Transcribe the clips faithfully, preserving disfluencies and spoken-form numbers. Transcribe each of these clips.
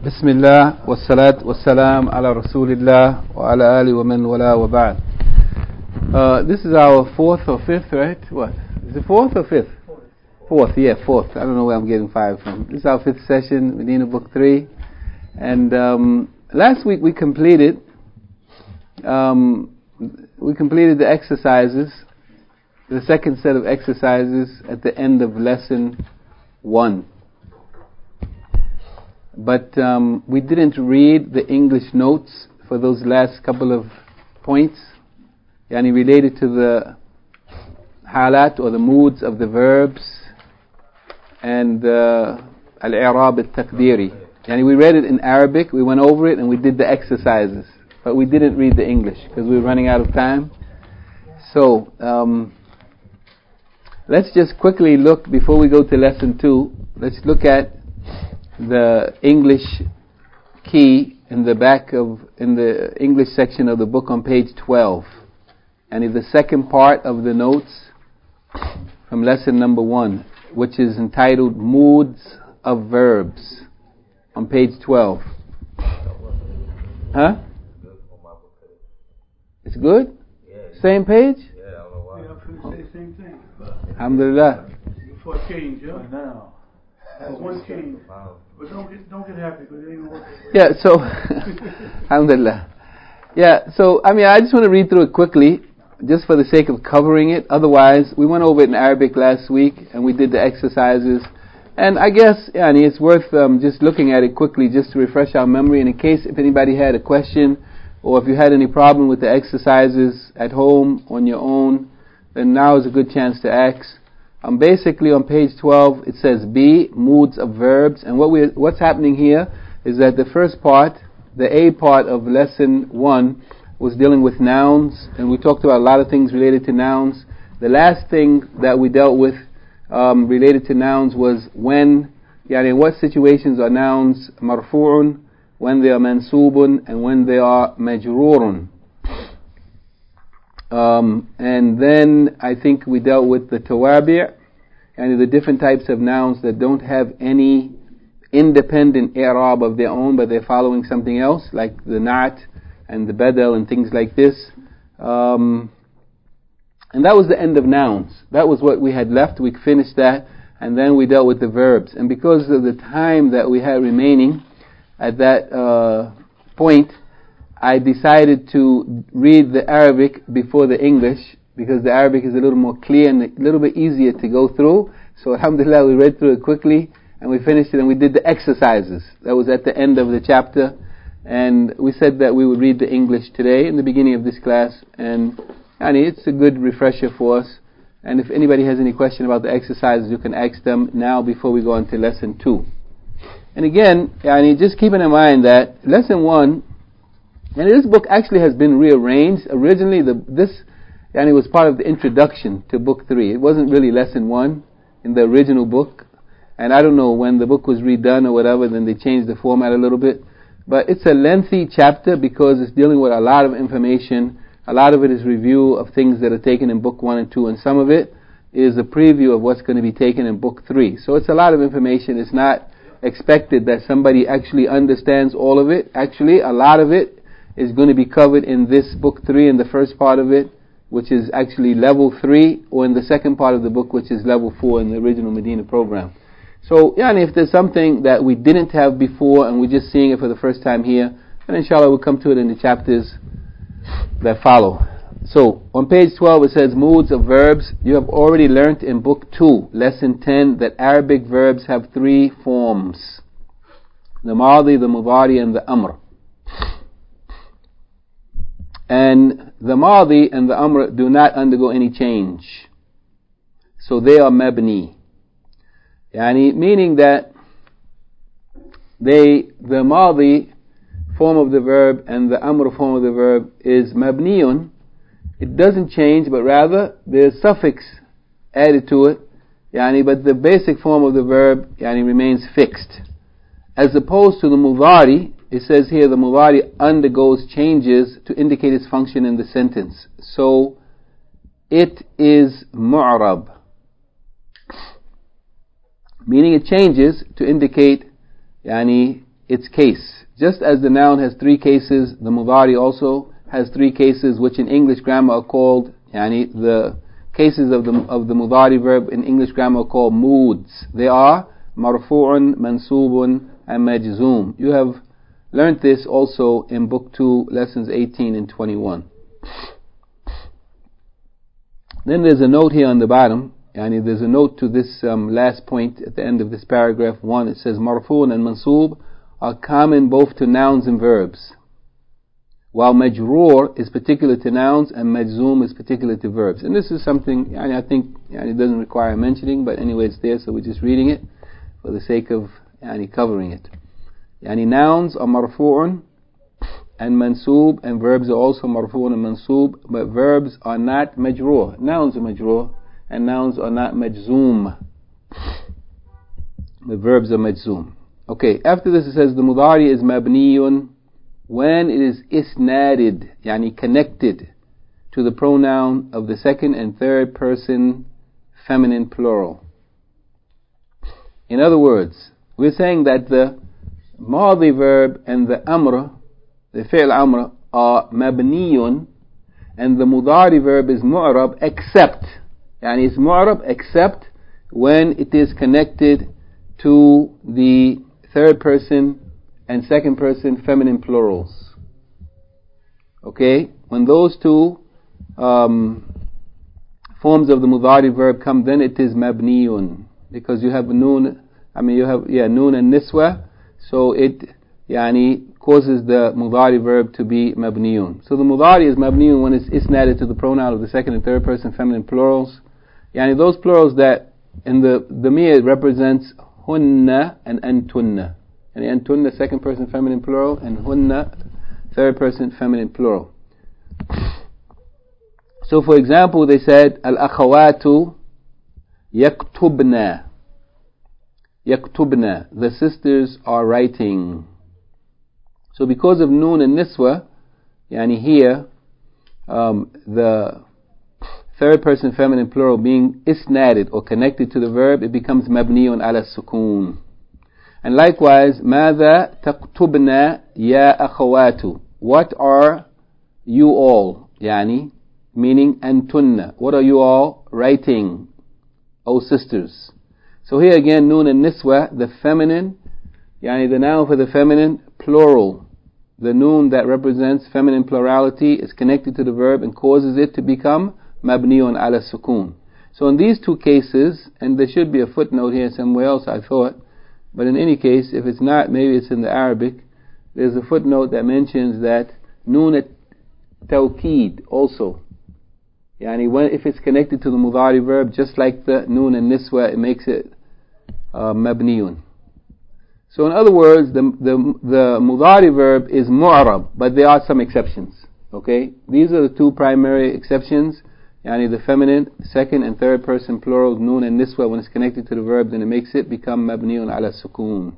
بسم الله والصلاة والسلام على رسول الله وعلى آله ومن والاه وبعد. Uh, this is our fourth or fifth, right? What? Is it fourth or fifth? Fourth, yeah, fourth. I don't know where I'm getting five from. This is our fifth session, Medina Book three. And um, last week we completed um, we completed the exercises, the second set of exercises at the end of lesson one. But um, we didn't read the English notes for those last couple of points, yani related to the halat or the moods of the verbs and uh, al-i'rab al-taqdiri. Yani we read it in Arabic, we went over it and we did the exercises, but we didn't read the English because we were running out of time. So um, let's just quickly look before we go to lesson two. Let's look at the English key in the back of in the English section of the book on page twelve, and in the second part of the notes from lesson number one, which is entitled Moods of Verbs, on page twelve. Huh? It's good? Same page? Yeah, I don't know why. Yeah, I'm say same thing. Alhamdulillah. Before change, yeah? Now. One change. But don't get, don't get happy because it ain't working. Yeah, so, alhamdulillah. Yeah, so, I mean, I just want to read through it quickly, just for the sake of covering it. Otherwise, we went over it in Arabic last week, and we did the exercises. And I guess, yeah, it's worth um, just looking at it quickly, just to refresh our memory. And in case if anybody had a question, or if you had any problem with the exercises at home, on your own, then now is a good chance to ask. Um, basically, on page twelve, it says B, moods of verbs. And what we what's happening here is that the first part, the A part of lesson one, was dealing with nouns, and we talked about a lot of things related to nouns. The last thing that we dealt with um, related to nouns was when, yani in what situations are nouns marfu'un, when they are mansubun, and when they are majrurun. Um, and then I think we dealt with the tawabi', and the different types of nouns that don't have any independent i'rab of their own, but they're following something else, like the na'at and the badal and things like this. Um, and that was the end of nouns. That was what we had left. We finished that, and then we dealt with the verbs. And because of the time that we had remaining at that uh, point, I decided to read the Arabic before the English, because the Arabic is a little more clear and a little bit easier to go through. So alhamdulillah, we read through it quickly and we finished it, and we did the exercises. That was at the end of the chapter, and we said that we would read the English today in the beginning of this class, and yani, it's a good refresher for us. And if anybody has any question about the exercises, you can ask them now before we go on to lesson two. And again, yani, just keeping in mind that lesson one, and this book actually has been rearranged. Originally, the, this and it was part of the introduction to book three. It wasn't really lesson one in the original book. And I don't know when the book was redone or whatever, then they changed the format a little bit. But it's a lengthy chapter because it's dealing with a lot of information. A lot of it is review of things that are taken in book one and two, and some of it is a preview of what's going to be taken in book three. So it's a lot of information. It's not expected that somebody actually understands all of it. Actually, a lot of it is going to be covered in this book three, in the first part of it, which is actually level three, or in the second part of the book, which is level four in the original Medina program. So, yeah, and if there's something that we didn't have before and we're just seeing it for the first time here, then inshallah we'll come to it in the chapters that follow. So, on page twelve it says moods of verbs. You have already learnt in book two, lesson ten, that Arabic verbs have three forms: the madi, the mudari, and the amr. And the madi and the amr do not undergo any change. So they are mabni. Yani, meaning that they, the madi form of the verb and the amr form of the verb is mabniyun. It doesn't change, but rather there's a suffix added to it. Yani, but the basic form of the verb yani, remains fixed. As opposed to the mudari, it says here the mudari undergoes changes to indicate its function in the sentence. So it is mu'rab, meaning it changes to indicate yani its case. Just as the noun has three cases, the mudari also has three cases, which in English grammar are called, yani the cases of the of the mudari verb in English grammar are called moods. They are marfu'un, mansubun, and majzoom. You have learned this also in book two, lessons eighteen and twenty-one. Then there's a note here on the bottom, and there's a note to this um, last point at the end of this paragraph. One, it says marfu'un and mansub are common both to nouns and verbs, while majroor is particular to nouns and majzoom is particular to verbs. And this is something yani, I think yani, it doesn't require mentioning, but anyway it's there, so we're just reading it for the sake of yani, covering it. Yani, nouns are marfu'un and mansub, and verbs are also marfu'un and mansub, but verbs are not majroor. Nouns are majroor, and nouns are not majzoom. The verbs are majzoom. Okay, after this it says the mudari is mabniyun when it is isnaded, yani connected to the pronoun of the second and third person feminine plural. In other words, we're saying that the madi verb and the amr, the fi'l amr, are mabniyun, and the mudari verb is mu'rab except, yani it's mu'rab except when it is connected to the third person and second person feminine plurals. Okay? When those two um, forms of the mudari verb come, then it is mabniyun, because you have noon, I mean you have, yeah, noon and niswa, so it, yani, causes the mudari verb to be mabniyun. So the mudari is mabniyun when it's isnaded to the pronoun of the second and third person feminine plurals. Yani those plurals that in the damir represents hunna and antunna. And antunna, second person feminine plural, and hunna, third person feminine plural. So for example, they said, al-akhawatu yaktubna. Yaktubna. The sisters are writing. So because of noon and niswa, yani here, um, the third person feminine plural being isnaded or connected to the verb, it becomes mabniyun ala sukoon. And likewise, ماذا تكتبنا يا أخوات? What are you all? Yani, meaning antunna. What are you all writing, O sisters? So here again, noon and niswa, the feminine, yani the noun for the feminine, plural. The noon that represents feminine plurality is connected to the verb and causes it to become mabniyun ala sukoon. So in these two cases, and there should be a footnote here somewhere else, I thought, but in any case, if it's not, maybe it's in the Arabic, there's a footnote that mentions that noon at tawqeed also. Yani when, if it's connected to the mudari verb, just like the noon and niswa, it makes it uh, mabniyun. So in other words, the, the, the mudari verb is mu'rab, but there are some exceptions. Okay? These are the two primary exceptions. Yani the feminine, second and third person plural, noon and niswa, when it's connected to the verb, then it makes it become mabniyun ala sukoon.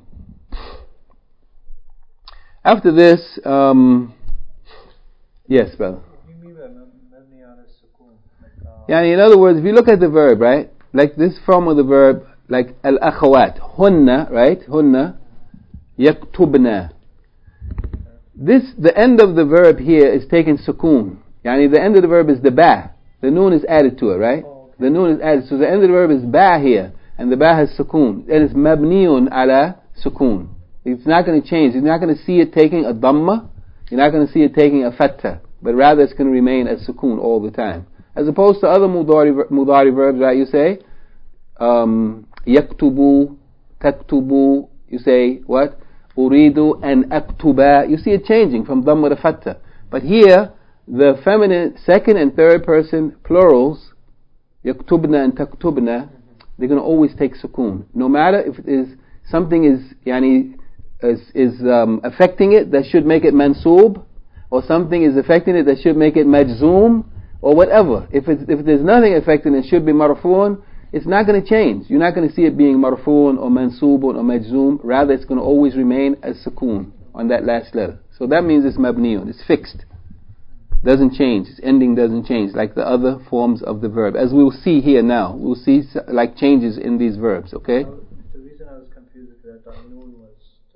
After this, um, yes, brother. What do you mean by mabni ala sukoon? Yani in other words, if you look at the verb, right, like this form of the verb, like al-akhawat, hunna, right, hunna, yaktubna. This, the end of the verb here is taken sukoon. Yani the end of the verb is the ba. The noon is added to it, right? Oh, okay. The noon is added. So the end of the verb is ba here. And the ba has sukoon. It is mabniyun ala sukoon. It's not going to change. You're not going to see it taking a dhamma. You're not going to see it taking a fatta. But rather it's going to remain as sukoon all the time. As opposed to other mudari, mudari verbs, right? You say, um, yaktubu, taktubu. You say, what? Uridu and aktuba. You see it changing from dhamma to fatta. But here, the feminine second and third person plurals, yaktubna and taktubna, they're going to always take sukoon. No matter if it is something is yani is, is um, affecting it that should make it mansub, or something is affecting it that should make it majzoom, or whatever. If it's, if there's nothing affecting it, should be marfu'un, it's not going to change. You're not going to see it being marfu'un or mansubun or majzoom. Rather, it's going to always remain as sukoon on that last letter. So that means it's mabniyun. It's fixed. Doesn't change. Its ending doesn't change like the other forms of the verb. As we'll see here now. We'll see like changes in these verbs, okay? The reason I was confused is that noon was the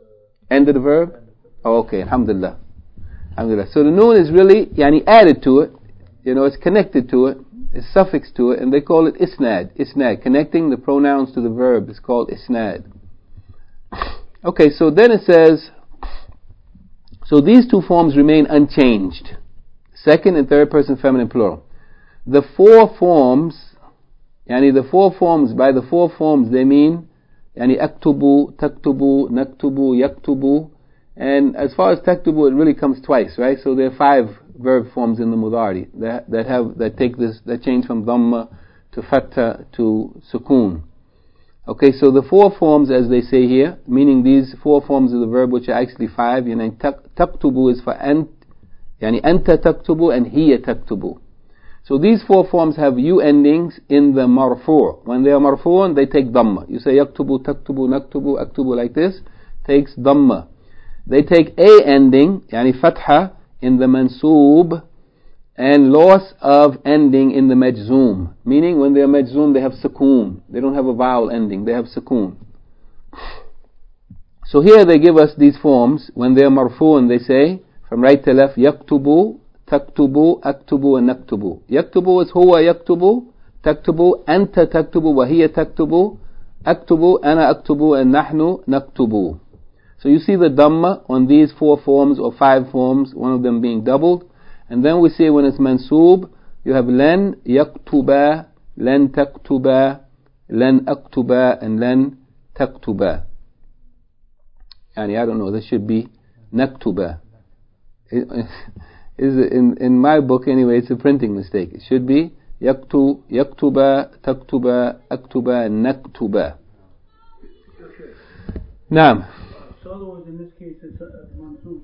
End of the verb? Oh, okay, alhamdulillah. Alhamdulillah. So the noon is really yani added to it, you know, it's connected to it, it's suffixed to it, and they call it isnad. Isnad, connecting the pronouns to the verb is called isnad. Okay, so then it says, so these two forms remain unchanged. Second and third person feminine plural. The four forms, yani the four forms, by the four forms they mean, yani aktubu, taktubu, naktubu, yaktubu, and as far as taktubu it really comes twice, right? So there are five verb forms in the mudari that, that have, that take this, that change from dhamma to fatha to sukun. Okay, so the four forms as they say here, meaning these four forms of the verb which are actually five, yani taktubu is for ant, yani anta taktubu and hiya taktubu. So these four forms have u endings in the marfu'. When they are marfu', they take dhamma. You say yaktubu, taktubu, naktubu, aktubu like this, takes dhamma. They take a ending, yani fatha, in the mansoob, and loss of ending in the majzoom. Meaning when they are majzoom, they have sukoon. They don't have a vowel ending, they have sukoon. So here they give us these forms. When they are marfu', they say, from right to left, yaktubu, taktubu, aktubu, and naktubu. Yaktubu is huwa yaktubu, taktubu, anta taktubu, wa hiya taktubu, aktubu, ana aktubu, and nahnu naktubu. So you see the dhamma on these four forms or five forms, one of them being doubled. And then we say when it's mansoob, you have len yaktuba, len taktuba, len aktuba, and len taktuba. Yani I don't know, this should be naktuba. Is in in my book anyway, it's a printing mistake. It should be yaktu yaktuba, taktuba, aktuba, naktuba. Naam. So otherwise, in this case, it's a mansoob.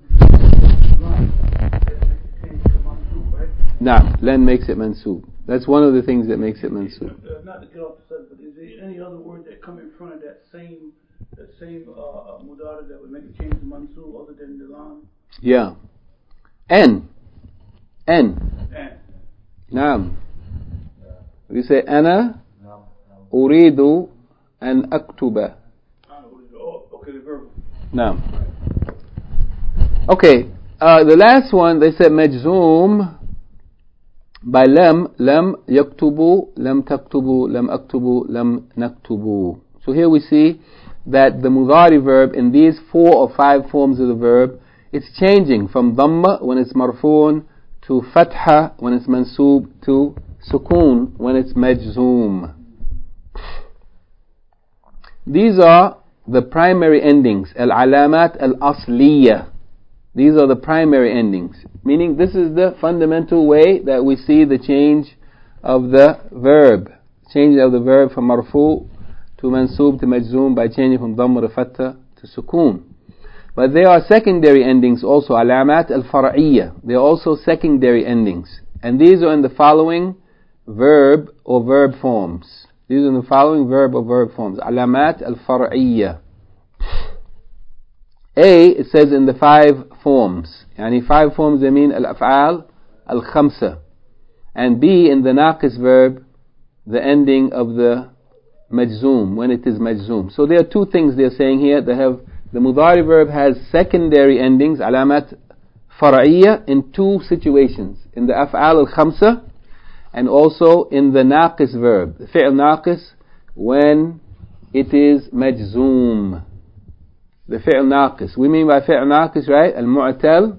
Naam. Len makes it mansoob. That's one of the things that makes it mansoob. Uh, not to get off the subject, but is there any other word that come in front of that same that same uh, mudara that would make it change to mansoob other than the lam? Yeah. N. N. N. Naam. We say ana uridu an aktuba. Okay, the verb. Naam. Okay, uh, the last one they said majzoom by lam, lam yaktubu, lam taktubu, lam aktubu, lam naktubu. So here we see that the mudari verb in these four or five forms of the verb, it's changing from dhamma when it's marfoon to fatha when it's mansoob to sukoon when it's majzoom. These are the primary endings, al-alamat al-asliyah. These are the primary endings, meaning this is the fundamental way that we see the change of the verb, change of the verb from marfu to mansoob to majzoom by changing from dhamma to fatha to sukoon. But there are secondary endings also, alamat al-far'iyyah. They are also secondary endings, and these are in the following verb or verb forms. These are in the following verb or verb forms. Alamat al-far'iyyah. A, it says in the five forms. Yani five forms, they mean al-af'al al-khamsa. And B, in the naqis verb, the ending of the majzoom, when it is majzoom. So there are two things they're saying here. They have, the mudari verb has secondary endings, alamat far'iyya, in two situations. In the af'al al-khamsa, and also in the naqis verb, the fi'l naqis, when it is majzoom. The fi'l naqis. We mean by fi'l naqis, right? Al-mu'tal.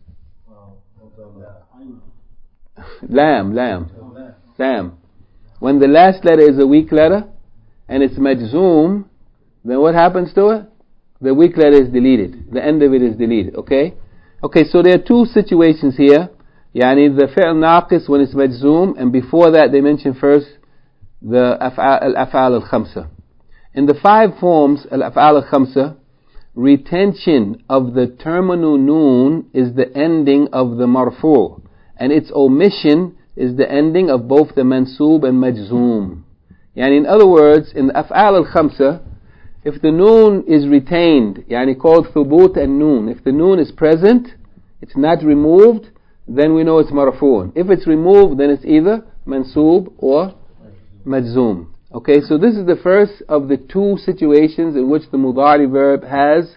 Lam, lam. Lam. When the last letter is a weak letter, and it's majzoom, then what happens to it? The weak letter is deleted. The end of it is deleted, okay? Okay, so there are two situations here. Yani the fi'l naqis when it's majzoom, and before that they mention first the af'al al-khamsa. In the five forms, al-af'al al-khamsa, retention of the terminal noon is the ending of the marfu', and its omission is the ending of both the mansoob and majzoom. Yani in other words, in the af'al al-khamsa, if the noon is retained, yani called thubut and noon, if the noon is present, it's not removed, then we know it's marfu'un. If it's removed, then it's either mansoob or majzoom. Okay, so this is the first of the two situations in which the mudari verb has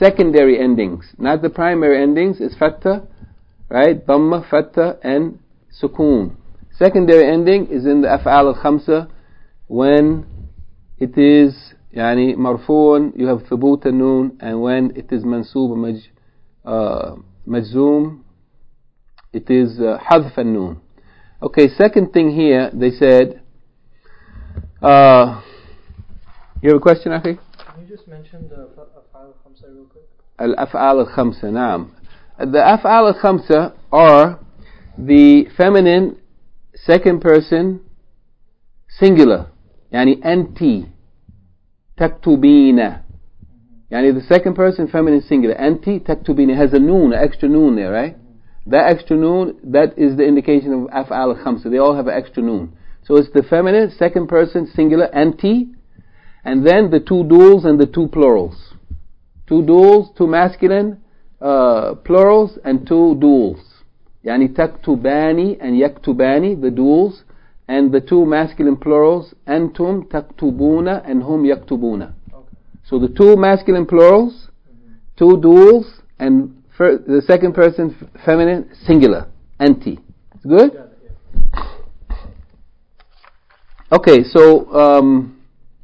secondary endings, not the primary endings. Is fatha, right? Dhamma, fatha, and sukoon. Secondary ending is in the af'al al-khamsa when it is yani marfu'un, you have thubut an-noon, and when it is mansoob maj, uh, majzoom, it is uh, hadf an-noon. Okay, second thing here, they said, uh, you have a question, Akhi? Can you just mention the af'al al-khamsa real quick? Al-af'al al-khamsa, naam. The af'al al-khamsa are the feminine second person singular, yani anti, taktubina. Yani the second person feminine singular, anti taktubina, has a noon, an extra noon there, right? That extra noon, that is the indication of af'al al-khamsa. They all have an extra noon. So it's the feminine second person singular, anti, and then the two duals and the two plurals. Two duals, two masculine uh, plurals, and two duals. Yani taktubani and yaktubani, the duals, and the two masculine plurals, antum taktubuna and hum yaktubuna. Okay. So the two masculine plurals, mm-hmm. two duals, and fir- the second person f- feminine singular, anti. It's good? Yeah, yeah. Okay, so um,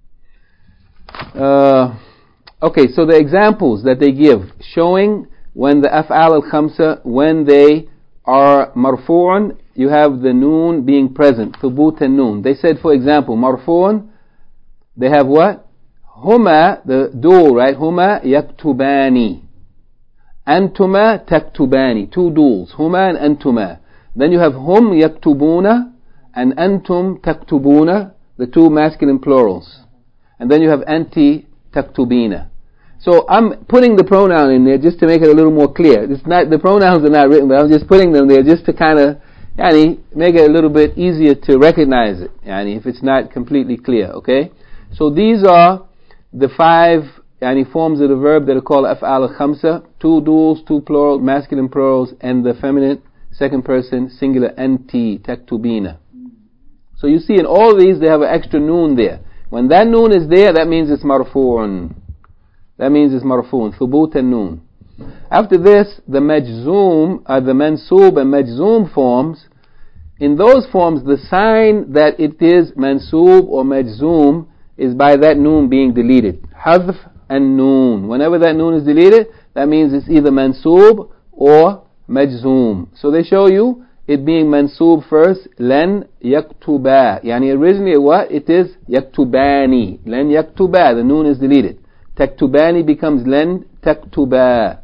uh, okay, so the examples that they give showing when the af'al al-khamsa, when they are marfu'un, you have the noon being present, thubut and noon. They said, for example, marfu'un, they have what? Huma, the dual, right? Huma yaktubani. Antuma taktubani. Two duals, huma and antuma. Then you have hum yaktubuna and antum taktubuna, the two masculine plurals. And then you have anti taktubina. So I'm putting the pronoun in there just to make it a little more clear. It's not, the pronouns are not written, but I'm just putting them there just to kind of, yani, make it a little bit easier to recognize it, yani, if it's not completely clear, okay? So these are the five, yani, forms of the verb that are called af'al al-khamsa, two duals, two plural, masculine plurals, and the feminine second person singular, anti, taktubina. So you see in all of these they have an extra noon there. When that noon is there, that means it's marfu'un. That means it's marfu'un, thubut and noon. After this, the majzoom, uh, the mansoob and majzoom forms, in those forms, the sign that it is mansoob or majzoom is by that noon being deleted. Hadf and noon. Whenever that noon is deleted, that means it's either mansoob or majzoom. So they show you it being mansoob first, len yaktuba. Yani originally what? It is yaktubani. Len yaktuba. The noon is deleted. Taktubani becomes len taktuba.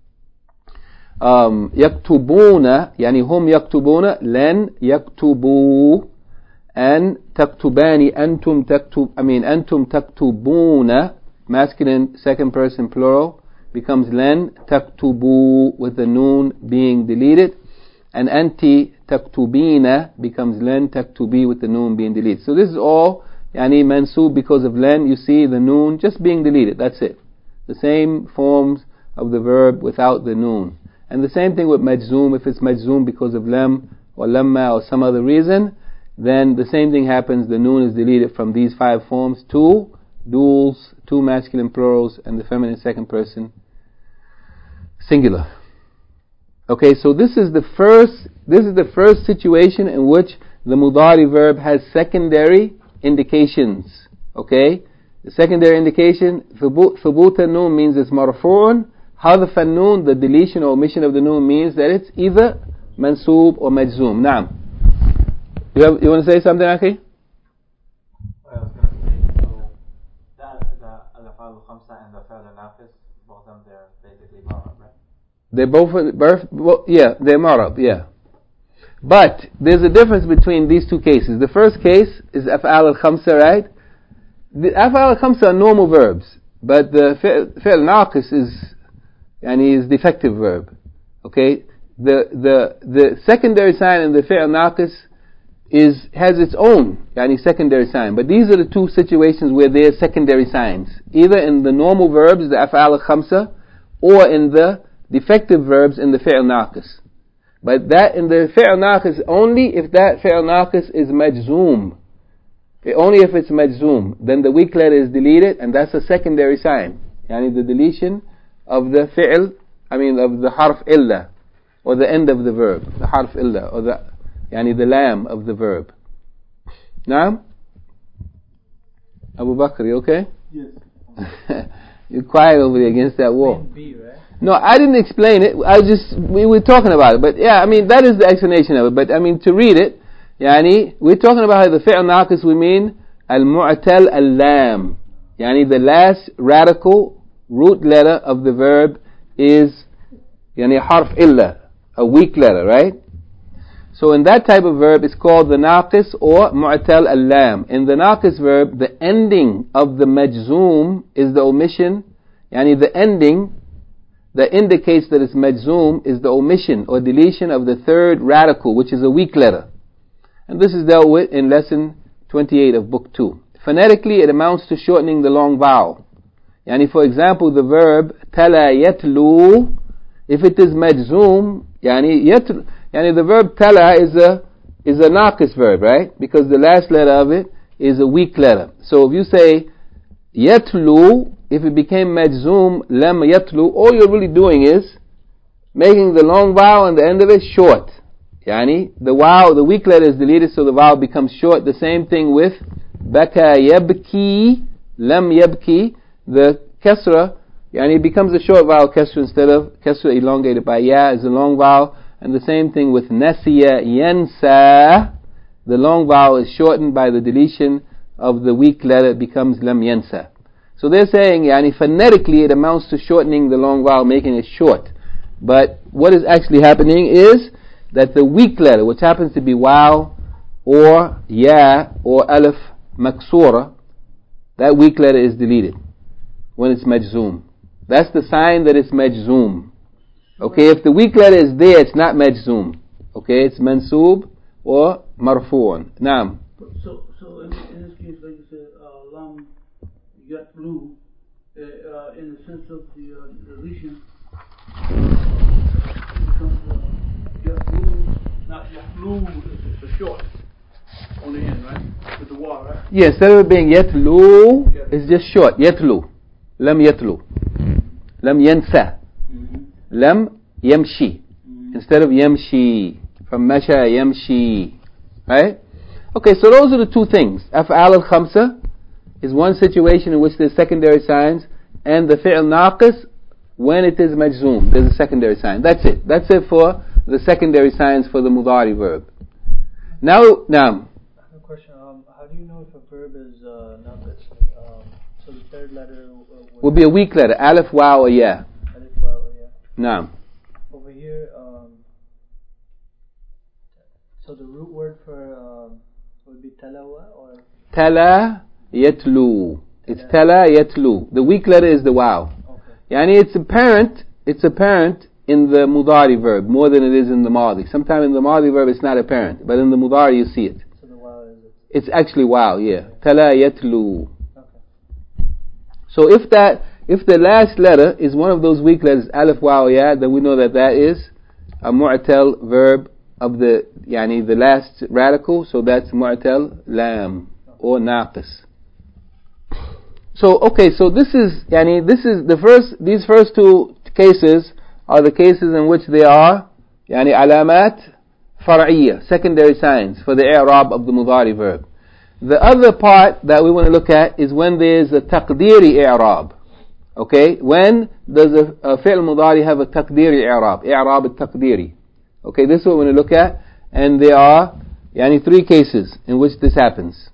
Um, yaktubuna, yani hum yaktubuna, len yaktubu. And taktubani, antum taktub, I mean antum taktubuna, masculine second person plural, becomes len taktubu with the noon being deleted. And anti taktubina becomes len taktubi with the noon being deleted. So this is all yani mansoob because of len, you see the noon just being deleted, that's it. The same forms of the verb without the noon. And the same thing with majzoom, if it's majzoom because of lam or lamma or some other reason, then the same thing happens, the noon is deleted from these five forms, two duals, two masculine plurals, and the feminine second person singular. Okay, so this is the first, this is the first situation in which the mudari verb has secondary indications. Okay, the secondary indication, thubut an-noon means it's marfu'un. Hadf an-noon, the deletion or omission of the noon, means that it's either mansoob or majzoom. Naam. You have, you want to say something, Akhi? I was going to say, so the the al-af'al al-khamsa and the fi'l al-naqis, both of them, they're basically marab, right? They're both, both, well, yeah, they're marab, yeah. But there's a difference between these two cases. The first case is af'al al-khamsa, right? The af'al al-khamsa are normal verbs, but the fi'l naqis is, yani, is defective verb. Okay? The the the secondary sign in the fi'l naqis is has its own, yani, secondary sign. But these are the two situations where there are secondary signs, either in the normal verbs, the af'al al-khamsa, or in the defective verbs in the fi'l naqis. But that in the fi'l naqis only if that fi'l naqis is majzoom. Only if it's majzoom, then the weak letter is deleted, and that's a secondary sign. Yani the deletion of the fi'l, I mean of the harf illa, or the end of the verb, the harf illa, or the, yani the lam of the verb. Naam? Abu Bakr, you okay? Yes. You're quiet over there against that wall. B, right? No, I didn't explain it. I just, we were talking about it. But yeah, I mean, that is the explanation of it. But I mean, to read it, yani, we're talking about how the fi'l naqis, we mean al-mu'tal al-lam. Yani, the last radical root letter of the verb is, yani, harf illa, a weak letter, right? So in that type of verb, it's called the naqis or mu'tal al-lam. In the naqis verb, the ending of the majzoom is the omission. Yani, the ending that indicates that it's majzoom is the omission or deletion of the third radical, which is a weak letter. And this is dealt with in lesson twenty-eight of book two. Phonetically, it amounts to shortening the long vowel. Yani, for example, the verb tala yatlu, if it is majzoom, yani, yatlu, yani the verb tala is a is a naqis verb, right? Because the last letter of it is a weak letter. So if you say yatlu, if it became majzoom, lam yatlu, all you're really doing is making the long vowel and the end of it short. Yani, the vowel, the weak letter is deleted, so the vowel becomes short. The same thing with baka yabki, lam yabki, the kasra, yani, it becomes a short vowel kasra instead of kasra elongated by ya is a long vowel. And the same thing with nasiya yansa, the long vowel is shortened by the deletion of the weak letter, it becomes lam yansa. So they're saying, yani, phonetically it amounts to shortening the long vowel, making it short. But what is actually happening is that the weak letter, which happens to be waw or ya or alif maksura, that weak letter is deleted when it's majzoom. That's the sign that it's majzoom. Okay, if the weak letter is there, it's not majzoom. Okay, it's mansoob or marfu'un. Naam. So, so in, in this case, like you said, uh, lam yatlu, uh, uh, in the sense of the uh, deletion, it becomes uh, yatlu, not yatlu, it's, it's a short on the end, right? With the waw, right? Yeah, instead of it being yatlu, Yeah. it's just short. Yatlu. Lam yatlu. Lam yansa. Mm-hmm. Lam yamshi. Mm-hmm. Instead of yamshi. From masha yamshi. Right? Okay, so those are the two things. Af'al al-khamsa is one situation in which there's secondary signs, and the fi'l naqis, when it is majzoom, there's a secondary sign. That's it. That's it for the secondary signs for the mudari verb. Now, now. I have a question. Um, how do you know if a verb is uh, naqis? Um, so the third letter uh, Will be a weak letter. Alif, waw, or ya. Alif, waw, or ya. Naam. Over here, um, so the root word for um, would be talawa or Tala yatlu. It's tala yatlu. The weak letter is the waw. okay. Yani it's apparent, it's apparent in the mudari verb more than it is in the madi. Sometimes in the madi verb it's not apparent, but in the mudari you see it. So the waw is it? It's actually waw, yeah. Tala yatlu. Okay. So if that, if the last letter is one of those weak letters, alif, waw, ya, then we know that that is a mu'tal verb of the, yani the last radical, so that's mu'tal lam or naqis. So okay, so this is, yani this is the first, these first two cases are the cases in which there are, yani alamat far'iyya, secondary signs for the i'rab of the mudari verb. The other part that we want to look at is when there is a taqdiri i'rab. Okay, when does a, a fi'l mudari have a taqdiri i'rab? I'rab al-taqdiri. Okay, this is what we're going to look at, and there are yani three cases in which this happens.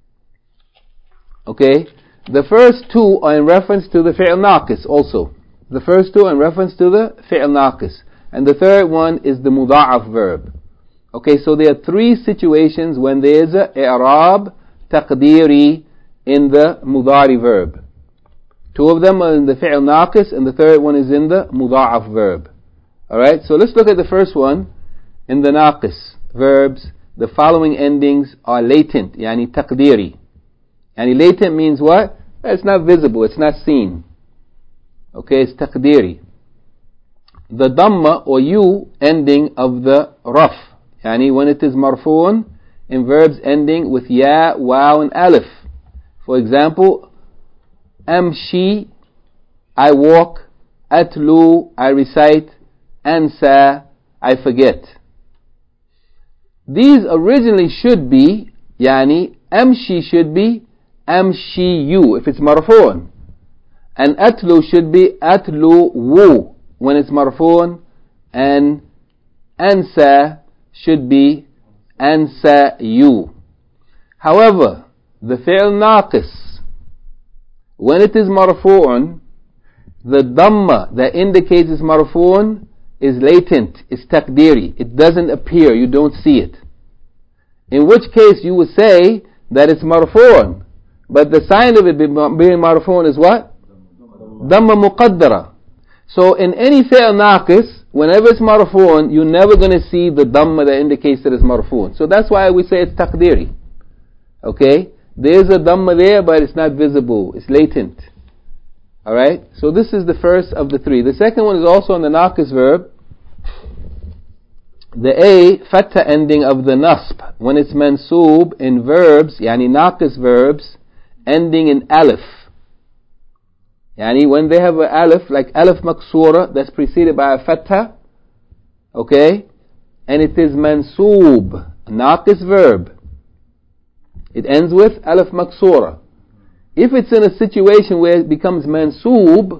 Okay, the first two are in reference to the fi'l naqis also. The first two are in reference to the fi'l naqis, and the third one is the muda'af verb. Okay, so there are three situations when there is a i'rab taqdiri in the mudari verb. Two of them are in the fi'l naqis, and the third one is in the muda'af verb. Alright, so let's look at the first one. In the naqis verbs, the following endings are latent, yani taqdiri. Yani latent means what? It's not visible, it's not seen. Okay, it's taqdiri. The dhamma or you ending of the raf, yani when it is marfu'un, in verbs ending with ya, waw, and alif. For example, amshi, I walk, atlu, I recite, ansa, I forget. These originally should be, yani, amshi should be, amshiyu, if it's marfu'un. And atlu should be, atlu wu, when it's marfu'un. And ansa should be, ansa you. However, the fi'l naqis, when it is marfu'un, the dhamma that indicates it's marfu'un is latent, is taqdiri. It doesn't appear, you don't see it. In which case you would say that it's marfu'un, but the sign of it being marfu'un is what? Dhamma muqaddara. So in any fi'l naqis, whenever it's marfu'un, you're never going to see the dhamma that indicates that it's marfu'un. So that's why we say it's taqdiri. Okay? There's a dhamma there, but it's not visible. It's latent. Alright? So this is the first of the three. The second one is also on the naqis verb. The A, fatha ending of the nasb, when it's mansoob in verbs, yani naqis verbs, ending in alif. Yani when they have an alif, like alif maksura, that's preceded by a fatha, okay, and it is mansoob, naqis verb. It ends with alif maksura. If it's in a situation where it becomes mansoob,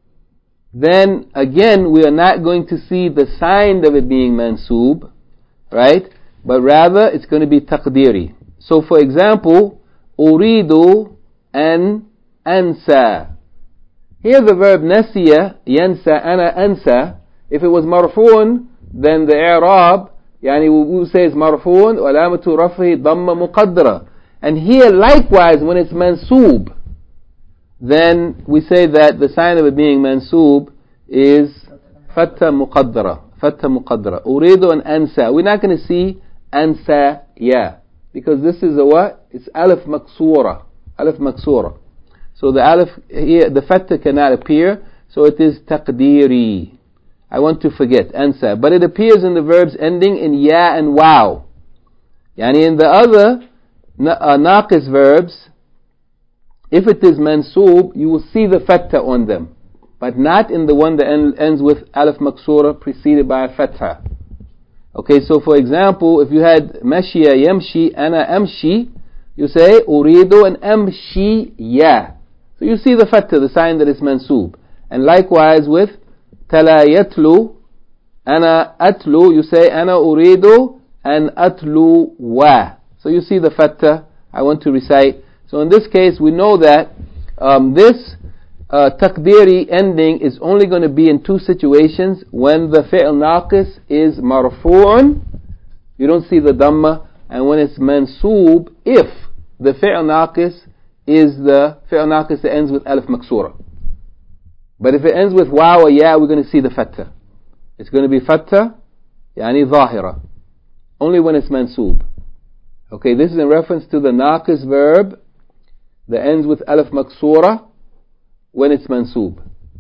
then again we are not going to see the sign of it being mansoob, right? But rather it's going to be taqdiri. So for example, uridu an ansa. Here the verb nasiya, yansa, ana ansa, if it was marfu'un, then the i'rab, yani we will say it's marfu'un, wa alamatu rafihi dhamma muqaddara. And here likewise when it's mansoob, then we say that the sign of it being mansoob is fatha muqaddara. Fatha muqaddara. Uridu an ansa. We're not going to see ansa ya, because this is a what? It's alif maksura. Alif maksura. So the alif here, the fatha cannot appear, so it is taqdiri. I want to forget, ansa. But it appears in the verbs ending in ya and waw. Yani in the other uh, naqis verbs, if it is mansoob, you will see the fatha on them, but not in the one that end, ends with alif maksura preceded by a fatha. Okay, so for example, if you had mashiya yamshi, ana amshi, you say uridu an amshi ya. So you see the fatha, the sign that is mansoob. And likewise with tala yatlu, ana atlu, you say ana uridu an atlu wa. So you see the fatha, I want to recite. So in this case, we know that um, this uh, taqdiri ending is only going to be in two situations. When the fi'l naqis is marfu'un, you don't see the dhamma, and when it's mansoob, if the fi'l naqis is the fi'l naqis that ends with alif maksura. But if it ends with waw or ya, we're going to see the fatha. It's going to be fatha, yani zahira, only when it's mansoob. Okay, this is in reference to the naqis verb that ends with alif maksura when it's mansoob.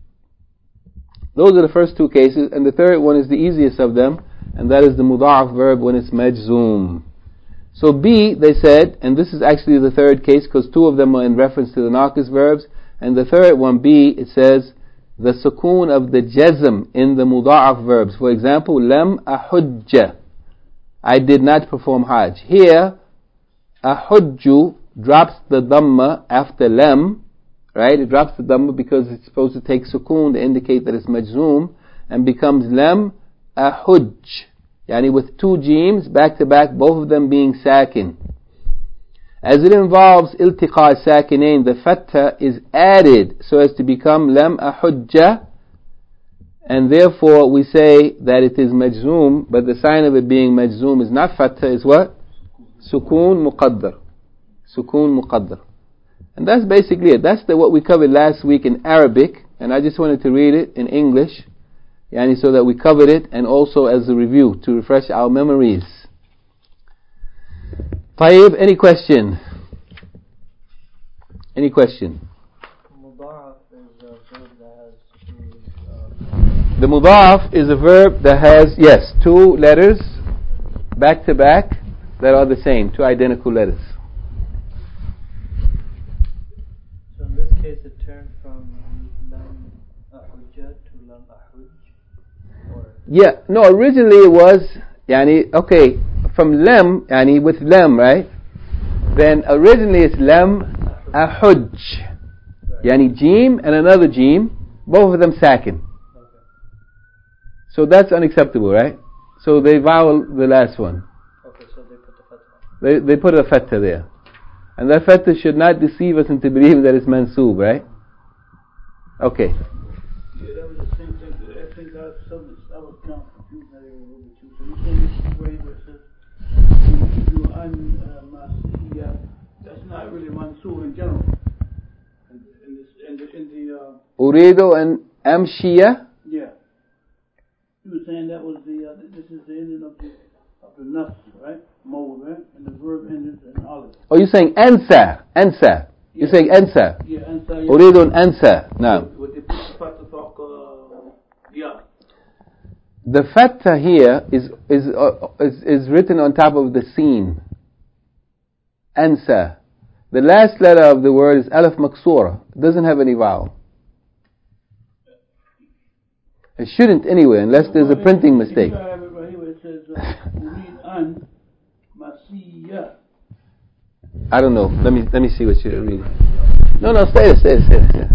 Those are the first two cases, and the third one is the easiest of them, and that is the mudha'af verb when it's majzoom. So B, they said, and this is actually the third case because two of them are in reference to the naqis verbs, and the third one, B, it says the sukoon of the jazm in the mudha'af verbs. For example, lam ahujja, I did not perform hajj. Here, ahujju drops the dhamma after lam, right? It drops the dhamma because it's supposed to take sukoon to indicate that it's majzoom, and becomes lam ahujj, yani with two jeems back to back, both of them being sakin. As it involves iltiqa sakinain, the fatha is added so as to become lam ahujja, and therefore we say that it is majzoom, but the sign of it being majzoom is not fatha, is what? Sukoon muqaddar. Sukoon muqaddar. And that's basically it. That's the, what we covered last week in Arabic, and I just wanted to read it in English, yani so that we covered it, and also as a review to refresh our memories. Tayyib, any question? Any question? Mudha'af is a verb that has two, uh, The mudha'af is a verb that has, yes, two letters back to back that are the same, two identical letters. So in this case it turned from lam ahujja to Yeah, no, originally it was, yani, okay, from lem, yani, with lem, right? Then originally it's lem ahujj. Yani jim and another jim, both of them sakin. Okay. So that's unacceptable, right? So they vowel the last one. Okay, so they put the fatha. They they put a fatha there. And that fatha should not deceive us into believing that it's mansoob, right? Okay. Yeah, that was the same thing. I think that was something I was kind of confused that area a little bit too. So this one is where it says you an masiya. That's not really mansoob in general. In, in this, in the, in the uh, Uridu and amshiya. yeah. You were saying that was the uh, this is the ending of the of the nafs, right? Mode, right? And the verb ended in olive. Oh, you're saying ansa, ansa. You're saying ansa. Yeah, answer. Yeah. Uridu and ansa. No. With the fatha talk, uh, yeah. The fatha here is is, uh, is is written on top of the sin. Ansa. The last letter of the word is alif maksura. It doesn't have any vowel. It shouldn't anyway, unless there's a printing mistake. It says, uh, an masiya. I don't know. Let me let me see what you're reading. No, no, stay there, stay there, stay there. Stay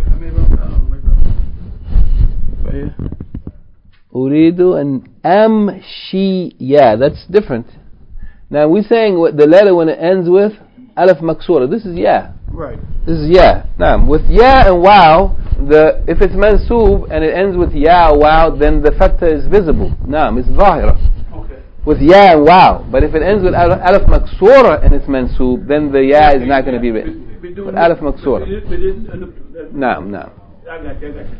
there. Uridu and amshiya. That's different. Now we're saying what the letter when it ends with alif maksura. This is ya. Right. This is ya. Now with ya and wow, the if it's mansoob and it ends with ya or wow, then the fatha is visible. Naam, it's zahira. Okay. With ya and wow. But if it ends with alif, alif maksura and it's mansoob, then the ya is not going to be written. With alif maksura. Naam, naam. I got you, I got you.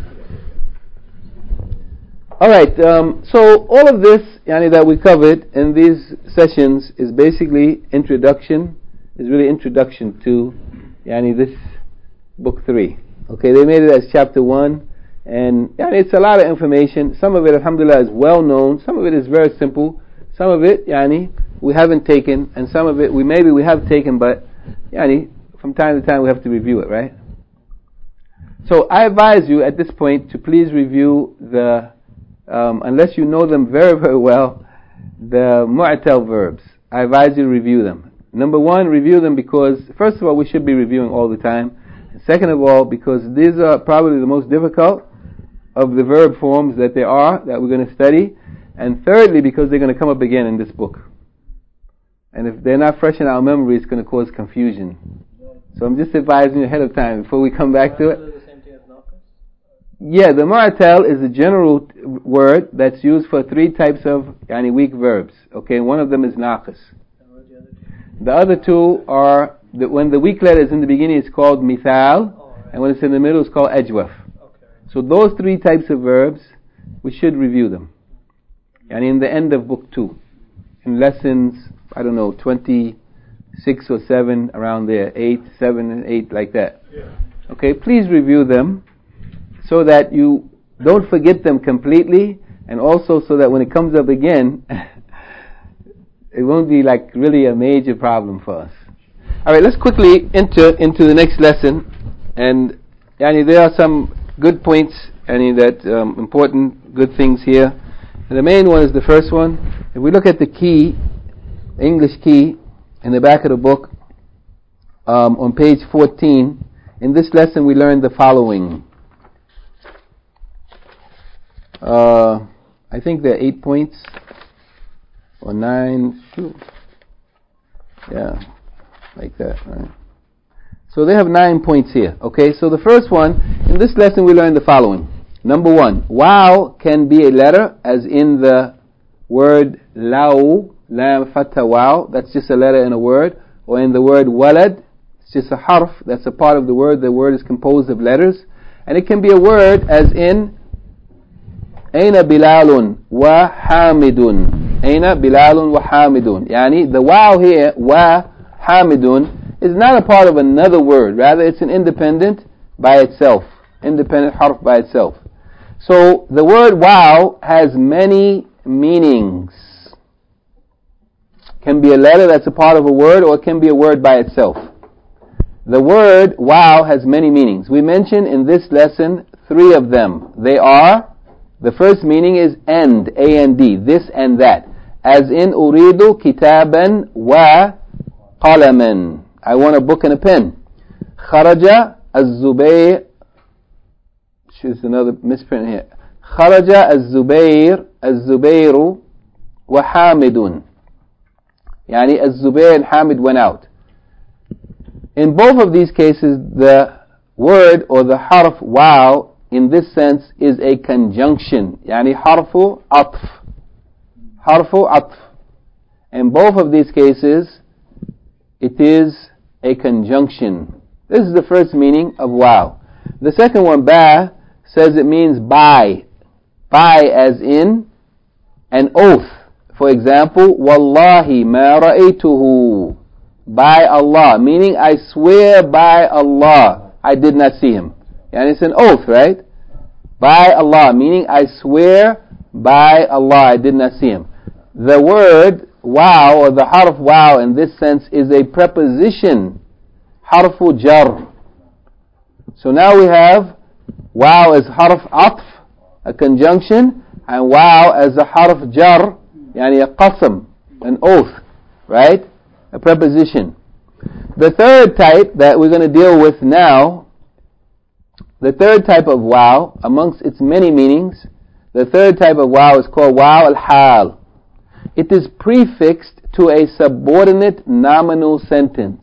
Alright, um, so all of this yani, that we covered in these sessions is basically introduction, is really introduction to yani, this book three. Okay, they made it as chapter one, and yani, it's a lot of information. Some of it, alhamdulillah, is well known, some of it is very simple, some of it yani, we haven't taken, and some of it we maybe we have taken, but yani, from time to time we have to review it, right? So I advise you at this point to please review the Um, unless you know them very, very well, the mu'tal verbs. I advise you to review them. Number one, review them because, first of all, we should be reviewing all the time. And second of all, because these are probably the most difficult of the verb forms that there are, that we're going to study. And thirdly, because they're going to come up again in this book. And if they're not fresh in our memory, it's going to cause confusion. So I'm just advising you ahead of time before we come back to it. Yeah, the mu'tal is a general word that's used for three types of yani, weak verbs. Okay, one of them is naqis. The other two are, the, when the weak letter is in the beginning, it's called mithal, and when it's in the middle, it's called ajwaf. So those three types of verbs, we should review them. And in the end of book two, in lessons, I don't know, twenty-six or seven, around there, eight, seven and eight, like that. Okay, please review them, so that you don't forget them completely, and also so that when it comes up again, it won't be like really a major problem for us. Alright, let's quickly enter into the next lesson, and yani, there are some good points, yani, that um, important, good things here. And the main one is the first one. If we look at the key, English key, in the back of the book, um, on page fourteen, in this lesson we learned the following. Uh, I think there are eight points or nine. Shoot. Yeah, like that. Right? So they have nine points here. Okay, so the first one in this lesson we learned the following. Number one, wow can be a letter, as in the word lau, lam fatha wow. That's just a letter in a word, or in the word walad. It's just a harf. That's a part of the word. The word is composed of letters, and it can be a word, as in أين بلال وحامد. أين بلال وحامد. يعني the wow here, وحامد, is not a part of another word. Rather, it's an independent by itself. Independent harf by itself. So the word wow has many meanings. Can be a letter that's a part of a word, or it can be a word by itself. The word wow has many meanings. We mentioned in this lesson three of them. They are The first meaning is and, A and D, this and that. As in, أريد كتابا وقلما. I want a book and a pen. خرج الزبير. Choose another misprint here. خرج الزبير الزبير وحامد. يعني الزبير and Hamid went out. In both of these cases, the word or the harf wow in this sense is a conjunction. يعني حرف عطف. حرف عطف. In both of these cases, it is a conjunction. This is the first meaning of wow. The second one, ba, says it means by. By as in an oath. For example, Wallahi ma ra'aytuhu. By Allah, meaning I swear by Allah, I did not see him. And it's an oath, right? By Allah, meaning I swear by Allah, I did not see him. The word wow, or the harf wow in this sense, is a preposition. Harfu jar. So now we have wow as harf atf, a conjunction, and wow as a harf jar, yani a qasam, an oath, right? A preposition. The third type that we're going to deal with now, the third type of wow, amongst its many meanings, the third type of wow is called wow al-hal. It is prefixed to a subordinate nominal sentence.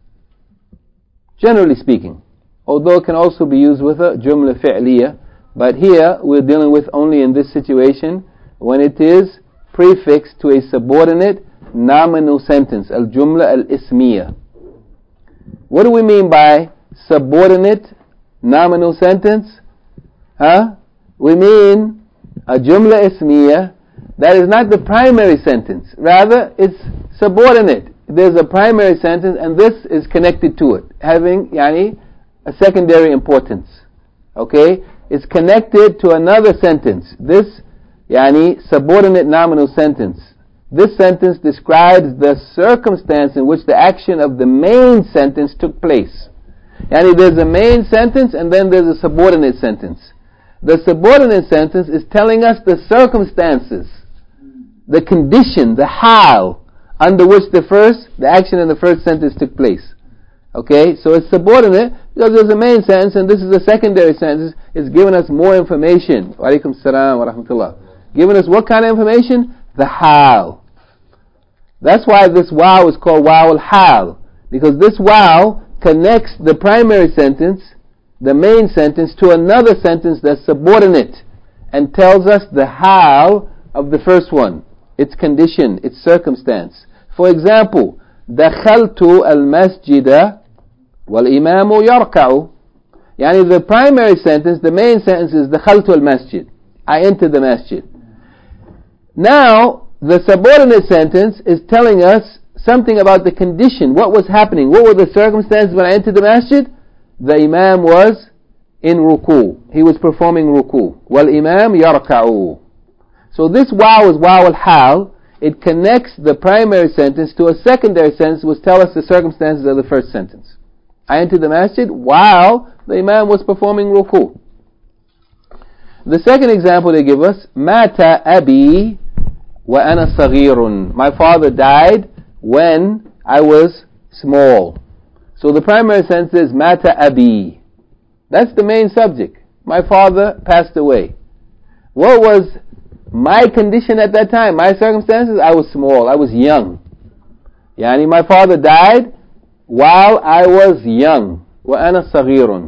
Generally speaking, although it can also be used with a jumla fi'liya, but here we're dealing with only in this situation when it is prefixed to a subordinate nominal sentence, al-jumla al-ismiya. What do we mean by subordinate nominal sentence? Huh? We mean a jumla ismiya that is not the primary sentence. Rather, it's subordinate. There's a primary sentence and this is connected to it, having yani, a secondary importance. Okay? It's connected to another sentence. This yani, subordinate nominal sentence. This sentence describes the circumstance in which the action of the main sentence took place. Yani, there's a main sentence and then there's a subordinate sentence. The subordinate sentence is telling us the circumstances, the condition, the hal under which the first, the action in the first sentence took place. Okay, so it's subordinate because there's a main sentence and this is a secondary sentence. It's giving us more information. Wa alaikum salam wa rahmatullah. Giving us what kind of information? The hal. That's why this wow is called wow al-hal, because this wow connects the primary sentence, the main sentence, to another sentence that's subordinate and tells us the hal of the first one, its condition, its circumstance. For example, دخلت المسجد والإمام يركع. Yani the primary sentence, the main sentence is دخلت المسجد. I entered the masjid. Now, the subordinate sentence is telling us something about the condition, what was happening, what were the circumstances when I entered the masjid? The imam was in ruku. He was performing ruku. وَالْإِمَامْ يَرْكَعُ. So this wow is wow al-hal. It connects the primary sentence to a secondary sentence which tells us the circumstances of the first sentence. I entered the masjid while the imam was performing ruku. The second example they give us, Mata abi wa ana saghirun. My father died when I was small. So the primary sentence is Mata abi. That's the main subject. My father passed away. What was my condition at that time? My circumstances? I was small. I was young. Yani my father died while I was young. Wa ana saghirun.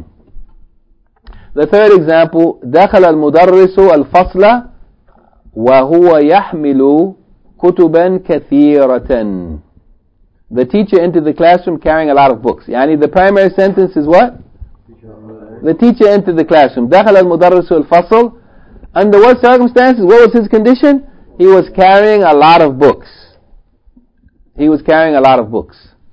The third example, دخل المدرس الفصل وهو يحمل كتبا كثيرة. The teacher entered the classroom carrying a lot of books. Yani the primary sentence is what? The teacher entered the classroom. دخل المدرس الفصل. Under what circumstances? What was his condition? He was carrying a lot of books. He was carrying a lot of books.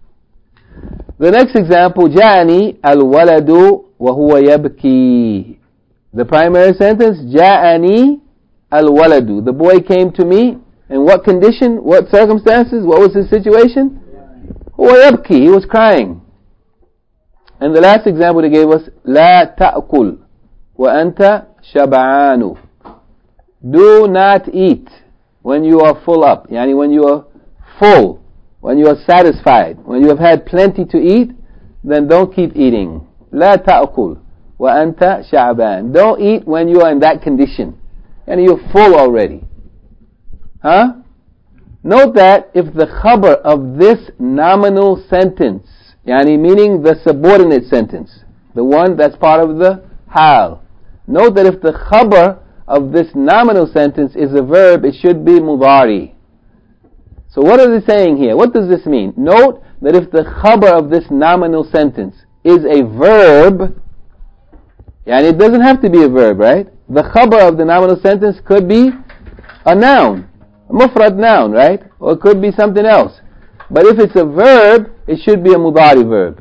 The next example, جاءني الولد وهو يبكي. The primary sentence, جاءني الولد. The boy came to me. In what condition? What circumstances? What was his situation? هو يبكي. He was crying. And the last example they gave us, لا تأكل وأنت شبعان. do not eat when you are full up. Yani when you are full, when you are satisfied, when you have had plenty to eat, then don't keep eating. لا تأكل وأنت شعبان. Don't eat when you are in that condition. And you're full already. Huh? Note that if the khabar of this nominal sentence, yani meaning the subordinate sentence, the one that's part of the hal. Note that if the khabar of this nominal sentence is a verb, it should be mudari. So what is it saying here? What does this mean? Note that if the khabar of this nominal sentence is a verb, yani it doesn't have to be a verb, right? The khabar of the nominal sentence could be a noun, a mufrad noun, right? Or it could be something else. But if it's a verb, it should be a mudari verb.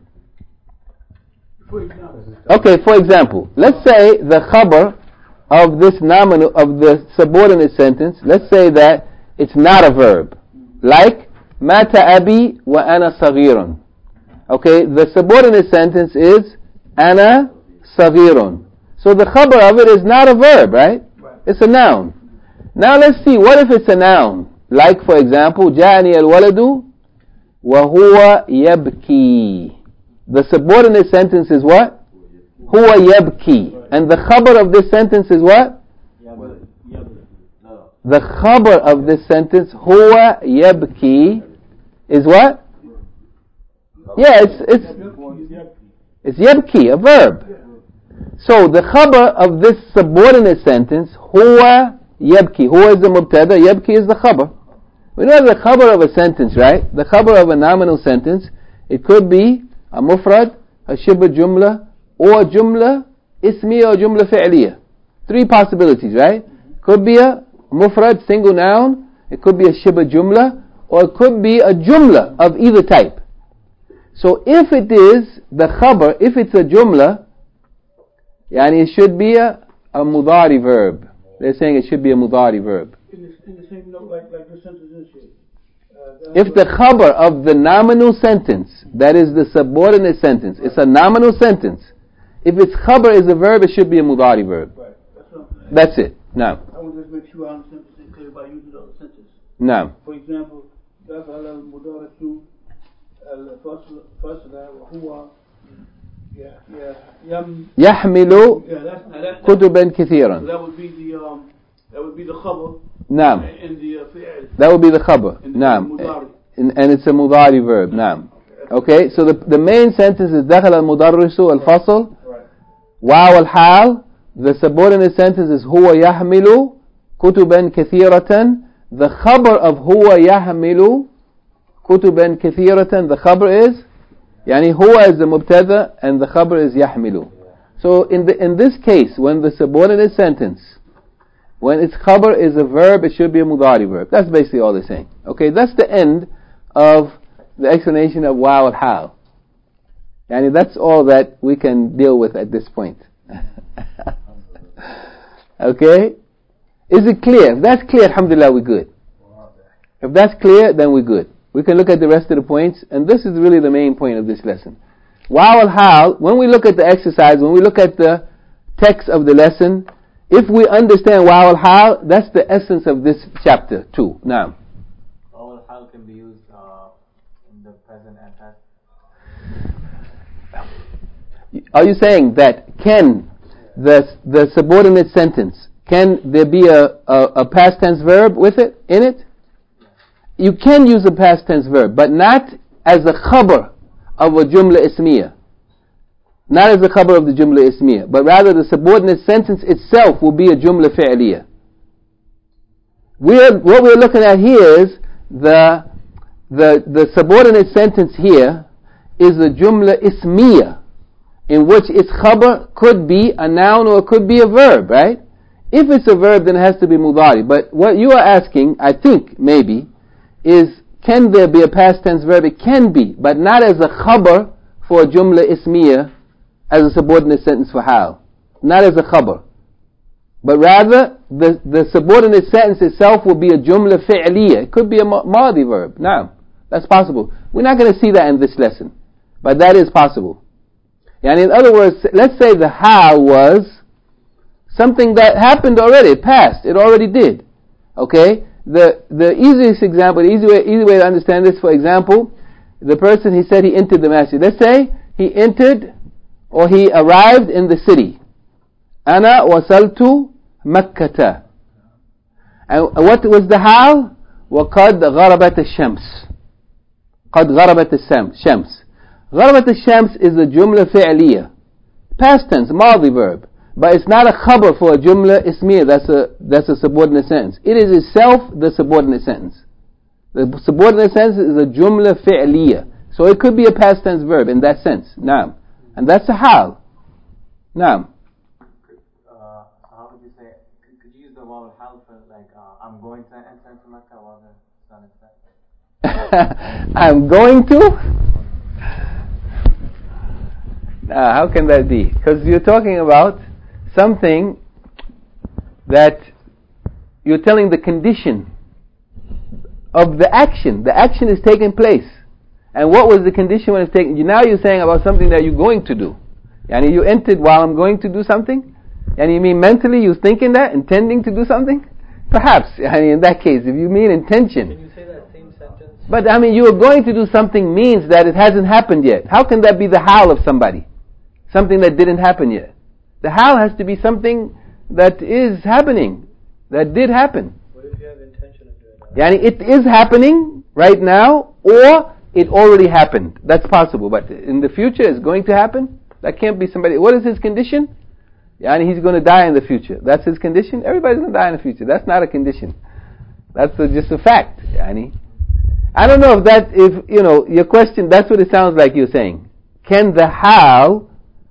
Okay, for example, let's say the khabar of this nominal, of the subordinate sentence, let's say that it's not a verb. Like, mata abi wa ana saghirun. Okay, the subordinate sentence is ana saghirun. So the khabar of it is not a verb, right? It's a noun. Now let's see, what if it's a noun? Like, for example, ja'ani al-waladu wa huwa yabki. The subordinate sentence is what? Huwa yabki. And the khabar of this sentence is what? The khabar of this sentence, huwa yabki, is what? Yeah, it's it's it's yabki, a verb. So the khabar of this subordinate sentence, huwa yabki. Huwa is the mubtada, yabki is the khabar. We know the khabar of a sentence, right? The khabar of a nominal sentence, it could be a mufrad, a shibh jumla, or a jumla ismiya or jumla fi'liya. Three possibilities, right? Could be a mufrad, single noun, it could be a shibh jumla, or it could be a jumla of either type. So if it is the khabar, if it's a jumla, yani it should be a, a mudari verb. They're saying it should be a mudari verb. In the, in the same note, like, like the sentence is here. Uh, if the khabar of the nominal sentence, that is the subordinate sentence, it's a nominal sentence. If its khabar is a verb, it should be a mudari verb. Right. That's, what I'm That's it. Now. I want to just make sure I understand this clear by using the other sentence. Now. For example, دخل المدرس الفصل فصل وهو يم يحمل yeah, that's, now that, كتبا كثيرا. so that would be the um, that would be the khabar. نعم. And the uh, fi'al. That would be the khabar. نعم. And, and it's a mudari verb. نعم. Okay, so the the main sentence is دخل المدرس الفصل. واو الحال. The subordinate sentence is هو يحمل كتبا كثيرة. The khabar of هو يحمل كتبا كثيرة, the khabar is يعني هو is the mubtada and the khabar is يحمل. So in the in this case, when the subordinate sentence, when its khabar is a verb, it should be a mudari verb. That's basically all they're saying. Okay, that's the end of the explanation of waw al-hal. Yani that's all that we can deal with at this point. Okay? Is it clear? If that's clear, alhamdulillah, we're good. If that's clear, then we're good. We can look at the rest of the points, and this is really the main point of this lesson. Waw al-hal, when we look at the exercise, when we look at the text of the lesson, if we understand waw al-hal, that's the essence of this chapter too. Now, waw al-hal can be used uh, in the present and past. Are you saying that can the the subordinate sentence, can there be a, a, a past tense verb with it, in it? You can use a past tense verb, but not as a khabar of a jumla ismiya. Not as a khabar of the jumla ismiya, but rather the subordinate sentence itself will be a jumla fi'liya. We're, what we're looking at here is the, the, the subordinate sentence here is a jumla ismiya, in which its khabar could be a noun or it could be a verb, right? If it's a verb, then it has to be mudari. But what you are asking, I think, maybe, is can there be a past tense verb? It can be, but not as a khabar for a jumla ismiya, as a subordinate sentence for hal. Not as a khabar. But rather, the, the subordinate sentence itself will be a jumla fi'liya. It could be a madi verb. Now, that's possible. We're not going to see that in this lesson, but that is possible. And in other words, let's say the hal was something that happened already, it passed, it already did. Okay? The the easiest example, the easy way, easy way to understand this, for example, the person, he said he entered the masjid. Let's say he entered or he arrived in the city. Ana wasaltu Makkata. And what was the hal? وَقَدْ غَرَبَتِ الشَّمْسِ قَدْ غَرَبَتِ الشَّمْسِ. غَرَبَتِ الشَّمْسِ is a jumla fi'liya. Past tense, ماضي verb. But it's not a khabar for a jumla ismiya. That's a, that's a subordinate sentence. It is itself the subordinate sentence. The subordinate sentence is a jumla fi'liya. So it could be a past tense verb in that sense. Naam. And that's a hal. Naam. Uh, how would you say, could, could you use the word hal for like, uh, I'm going to enter into Mecca while the sun is set? I'm going to? Uh, how can that be? Because you're talking about something that you're telling the condition of the action. The action is taking place. And what was the condition when it's taking? Now you're saying about something that you're going to do. Yani you entered while I'm going to do something? And you mean mentally you're thinking that, intending to do something? Perhaps, yani in that case, if you mean intention. Can you say that same sentence? But I mean, you are going to do something means that it hasn't happened yet. How can that be the hal of somebody? Something that didn't happen yet. The hal has to be something that is happening, that did happen. What if you have intention of doing that? Yani it is happening right now, or it already happened. That's possible, but in the future it's going to happen? That can't be somebody. What is his condition? Yani he's going to die in the future. That's his condition? Everybody's going to die in the future. That's not a condition. That's a, just a fact. Yani. I don't know if that, if, you know, your question, that's what it sounds like you're saying. Can the hal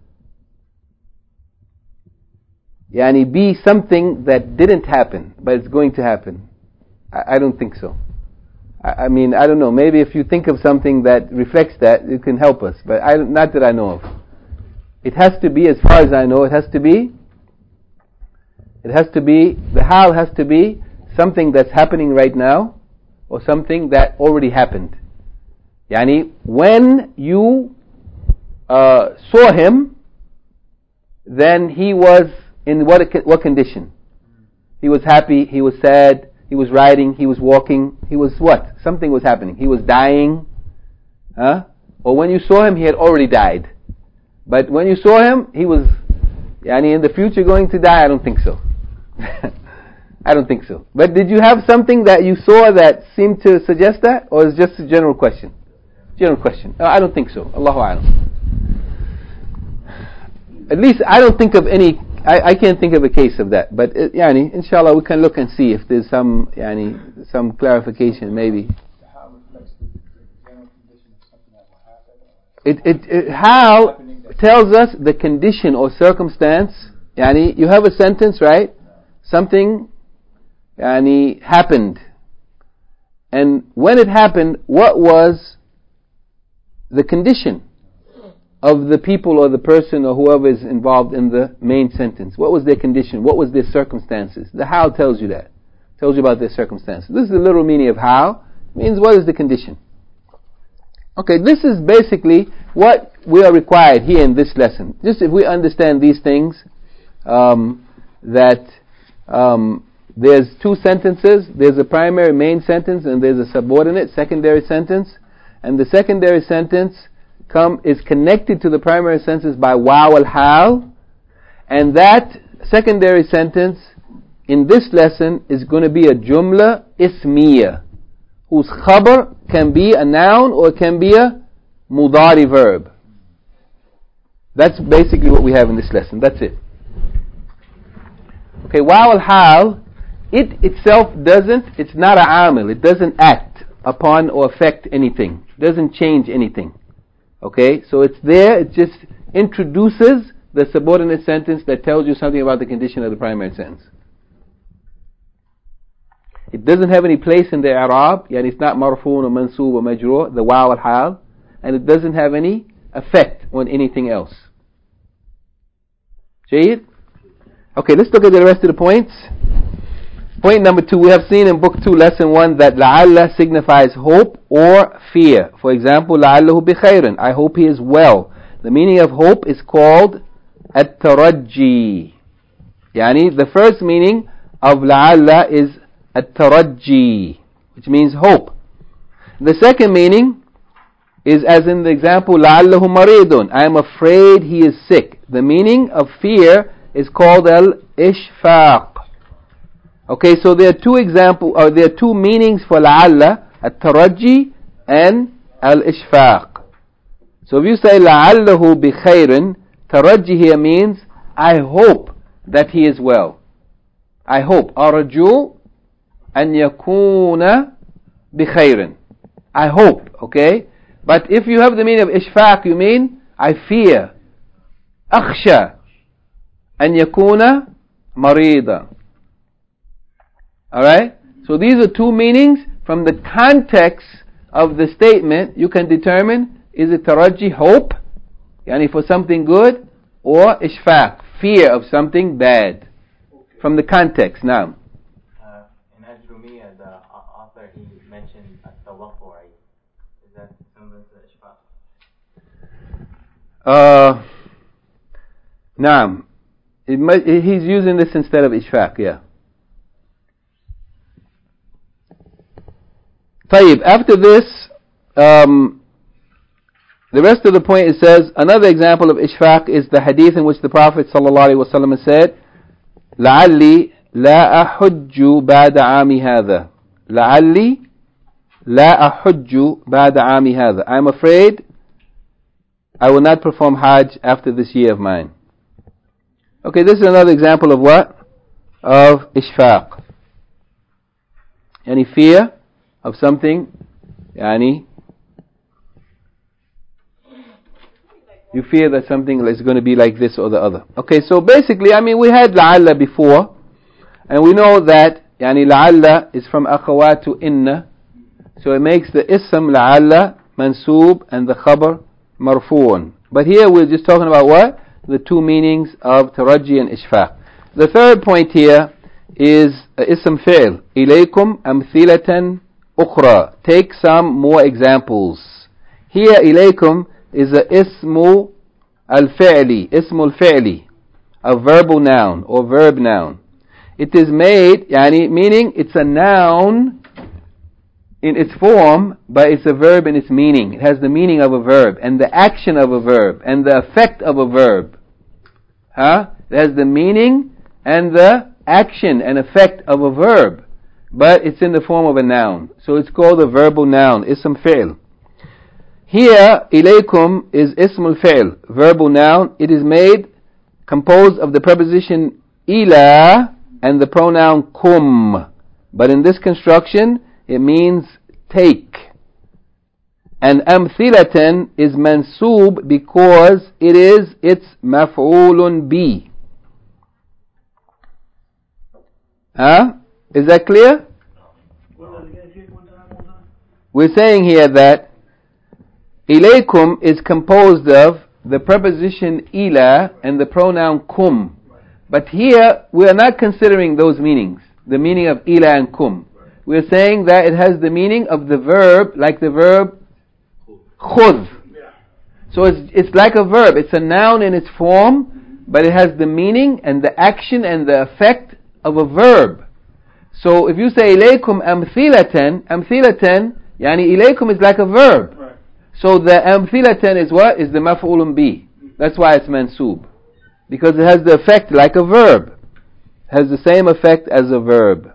yani be something that didn't happen, but it's going to happen? I, I don't think so. I, I mean, I don't know. Maybe if you think of something that reflects that, it can help us. But I, not that I know of. It has to be, as far as I know, it has to be, it has to be, the hal has to be something that's happening right now, or something that already happened. Yani, when you uh, saw him, then he was in what what condition? He was happy, he was sad, he was riding, he was walking, he was what? Something was happening. He was dying. Huh? Or when you saw him, he had already died. But when you saw him, he was, yani in the future going to die? I don't think so. I don't think so. But did you have something that you saw that seemed to suggest that? Or is it just a general question? General question. No, I don't think so. Allahu A'lam. At least I don't think of any, I, I can't think of a case of that. But uh, yani, inshallah we can look and see if there's some, yani, some clarification maybe. It, it, it, how tells us the condition or circumstance. Yani, you have a sentence, right? Something yani, happened. And when it happened, what was the condition of the people or the person or whoever is involved in the main sentence? What was their condition? What was their circumstances? The how tells you that. Tells you about their circumstances. This is the literal meaning of how. It means what is the condition. Okay, this is basically what we are required here in this lesson. Just if we understand these things, um, that um, there's two sentences, there's a primary main sentence and there's a subordinate secondary sentence, and the secondary sentence come is connected to the primary sentence by waw al-hal, and that secondary sentence in this lesson is going to be a jumla ismiya, whose khabar can be a noun or it can be a mudari verb. That's basically what we have in this lesson. That's it. Okay, waw al-hal, it itself doesn't, it's not a amil, it doesn't act upon or affect anything. It doesn't change anything. Okay, so it's there, it just introduces the subordinate sentence that tells you something about the condition of the primary sentence. It doesn't have any place in the i'rab, yani it's not marfoon or mansoob or majroor, the waw al-hal, and it doesn't have any effect on anything else. Jayyid? Okay, let's look at the rest of the points. Point number two, we have seen in book two, lesson one, that la'alla signifies hope or fear. For example, la'allahu bi khairin, I hope he is well. The meaning of hope is called at-tarajji. يعني the first meaning of لعل is الترجي, which means hope. The second meaning is as in the example لعله مريض, I am afraid he is sick. The meaning of fear is called al-ishfaq. Okay, so there are two example, or there are two meanings for لعل, الترجي and al-ishfaq. So if you say لعله بخير, ترجي here means I hope that he is well. I hope. أرجو أن يكون بخير. I hope, okay? But if you have the meaning of ishfaq, you mean I fear. أخشى أن يكون مريضا. Alright? So these are two meanings. From the context of the statement, you can determine, is it taraji, hope, yani for something good, or ishfaq, fear of something bad. From the context. Now, uh, in Ajrumiyya, the author, he mentioned at-tawaqqu'i. Is that similar to ishfaq? uh, Naam. It might, he's using this instead of ishfaq, yeah. طيب, after this, um, the rest of the point, it says, another example of ishfaq is the hadith in which the Prophet ﷺ said, لعلي لا أحج بعد عامي هذا. لعلي لا أحج بعد عامي هذا. I'm afraid I will not perform Hajj after this year of mine. Okay, this is another example of what? Of ishfaq. Any fear of something, yani you fear that something is going to be like this or the other. Okay, so basically, I mean, we had la'alla before, and we know that yani la'alla is from akhawatu inna, so it makes the ism la'alla mansoob and the khabar marfu'un. But here we're just talking about what? The two meanings of taraji and ishfaq. The third point here is uh, ism fi'l. Ilaykum amthilatan ukhra. Take some more examples. Here ilaykum is a ismu al-fi'li, ismu al-fi'li, a verbal noun or verb noun. It is made, yani, meaning it's a noun in its form, but it's a verb in its meaning. It has the meaning of a verb, and the action of a verb, and the effect of a verb. Huh? It has the meaning and the action and effect of a verb, but it's in the form of a noun. So it's called a verbal noun, ism fi'l. Here, ilaykum is ismul fi'l, verbal noun. It is made, composed of the preposition ila and the pronoun kum. But in this construction, it means take. And amthilatan is mansoob because it is its maf'ulun bi. Huh? Is that clear? We're saying here that ilaykum is composed of the preposition ila and the pronoun kum. But here, we are not considering those meanings, the meaning of ila and kum. We are saying that it has the meaning of the verb, like the verb khudh. So it's, it's like a verb. It's a noun in its form, but it has the meaning and the action and the effect of a verb. So if you say ilaykum amthilatan, amthilatan, yani ilaykum is like a verb. So the amthilatan is what? Is the maf'ulun bi. That's why it's mansoob. Because it has the effect like a verb. It has the same effect as a verb.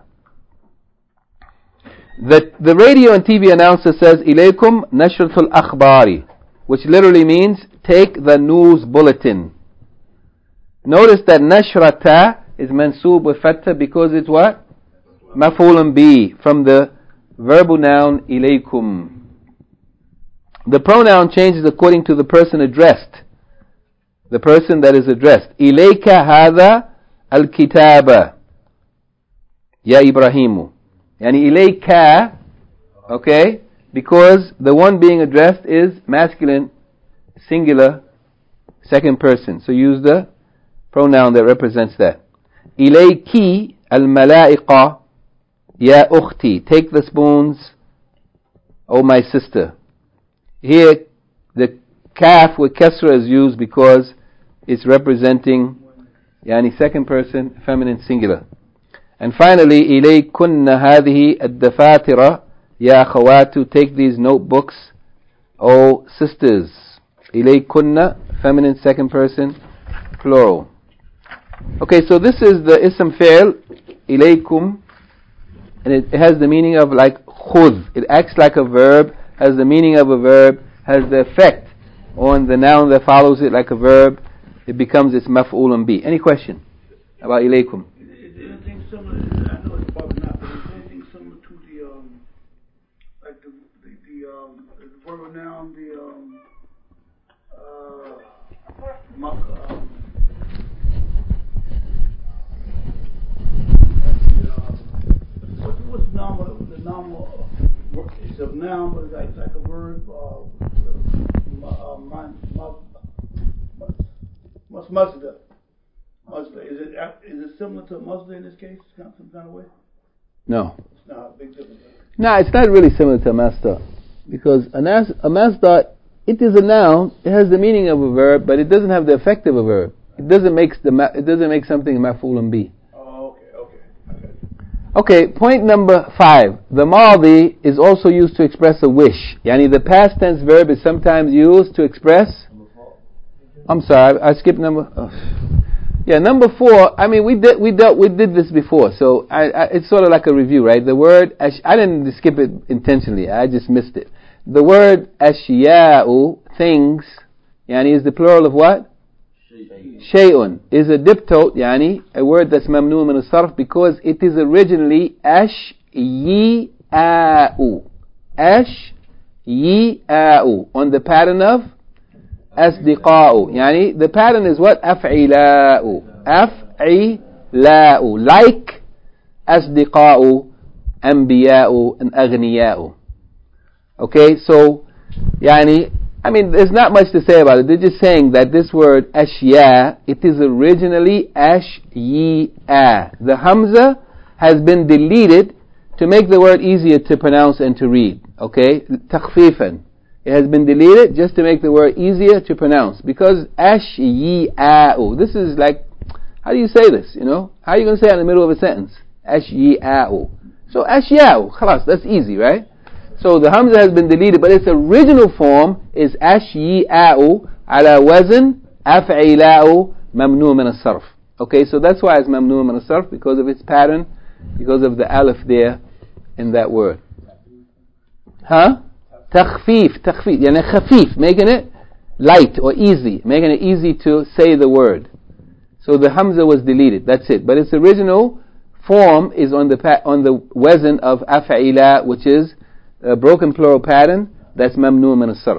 The, the radio and T V announcer says, ilaykum nashratul akhbari, which literally means, take the news bulletin. Notice that nashrata is mansoob with fatha because it's what? Maf'ulun bi, from the verbal noun ilaykum. The pronoun changes according to the person addressed. The person that is addressed. Ilayka hadha al-kitaba. Ya Ibrahimu. Yani ilayka, okay, because the one being addressed is masculine, singular, second person. So use the pronoun that represents that. Ilayki al-mala'iqa ya ukhti. Take the spoons, O my sister. Here, the kaf with kasra is used because it's representing يعني second person feminine singular. And finally إليكن هذه الدفاتر يا أخوات, take these notebooks, O sisters. إليكن feminine second person plural. Okay, so this is the ism fi'l إليكم, and it has the meaning of like khudh. It acts like a verb, has the meaning of a verb, has the effect on the noun that follows it like a verb. It becomes its maf'ulun bi. Any question about ilaykum? Is there anything similar? I know it's probably not, but is there anything similar to the um, like the the, the um, the verb noun, the um, uh, ma- um, the, um, what's what's the normal the normal uh, it's a noun, but it's like like a verb. Uh, uh, ma, ma, ma, What's masdar? Masdar. Is it is it similar to masdar in this case, some kind of way? No. It's not a big difference. No, it's not really similar to a masdar, because a, nas, a masdar, it is a noun. It has the meaning of a verb, but it doesn't have the effect of a verb. It doesn't make the it doesn't make something maf'ulun bi. Oh, okay, okay, okay. Okay, point number five. The madi is also used to express a wish. Yani the past tense verb is sometimes used to express. I'm sorry, I skipped number. Oh. Yeah, number four. I mean, we did we dealt we did this before, so I, I, it's sort of like a review, right? The word ash, I didn't skip it intentionally. I just missed it. The word ashya'u, things, yani is the plural of what? Shay'un is a diptote, yani a word that's mamnu min as-sarf because it is originally ashyi'u, ashyi'u on the pattern of أصدقاء. يعني the pattern is what? أفعلاء أفعلاء like أصدقاء أنبياء and أغنياء. Okay, so يعني I mean there's not much to say about it. They're just saying that this word أشياء, it is originally أشياء. The Hamza has been deleted to make the word easier to pronounce and to read. Okay, تخفيفا. It has been deleted just to make the word easier to pronounce. Because ashyi'a'u. This is like, how do you say this? You know? How are you going to say it in the middle of a sentence? Ashyi'a'u. So ashya'u. Khalas, that's easy, right? So the hamza has been deleted, but its original form is ashyi'a'u ala wazn af'ila'u mamnu min as-sarf. Okay, so that's why it's mamnu min as-sarf, because of its pattern, because of the alif there in that word. Huh? تخفيف تخفيف يعني خفيف, making it light or easy, making it easy to say the word. So the hamza was deleted, that's it. But its original form is on the pa- on the wazn of af'ila, which is a broken plural pattern that's mamnu min as-sarf.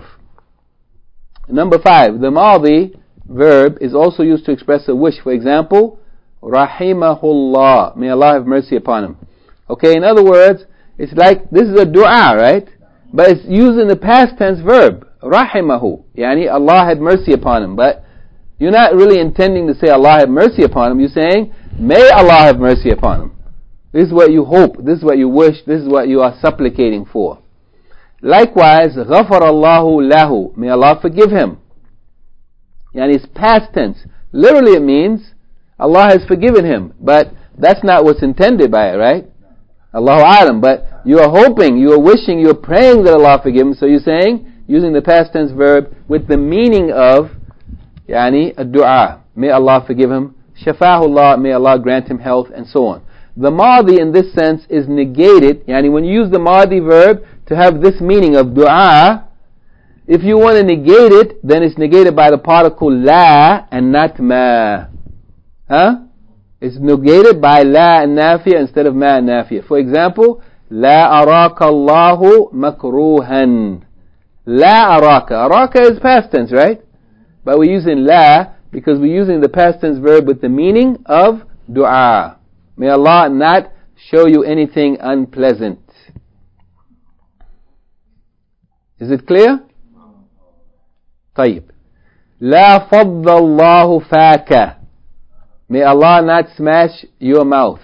Number five, the madi verb is also used to express a wish. For example, rahimahullah, may Allah have mercy upon him. Okay, in other words, it's like this is a dua, right? But it's used in the past tense verb, rahimahu, yani Allah had mercy upon him. But you're not really intending to say Allah had mercy upon him. You're saying, may Allah have mercy upon him. This is what you hope, this is what you wish, this is what you are supplicating for. Likewise, ghafarallahu lahu, may Allah forgive him. Yani it's past tense. Literally it means Allah has forgiven him. But that's not what's intended by it, right? Allahu A'lam, but you are hoping, you are wishing, you are praying that Allah forgive him. So you're saying, using the past tense verb with the meaning of, yani, a dua. May Allah forgive him. Shafahullah, may Allah grant him health, and so on. The madi in this sense is negated, yani when you use the madi verb to have this meaning of dua, if you want to negate it, then it's negated by the particle la and not ma. Huh? It's negated by la and nafiya instead of ma and nafiya. For example, la araka Allahu makruhan. La araka. Araka is past tense, right? But we're using la because we're using the past tense verb with the meaning of dua. May Allah not show you anything unpleasant. Is it clear? طيب. لا فض الله فاك. May Allah not smash your mouth.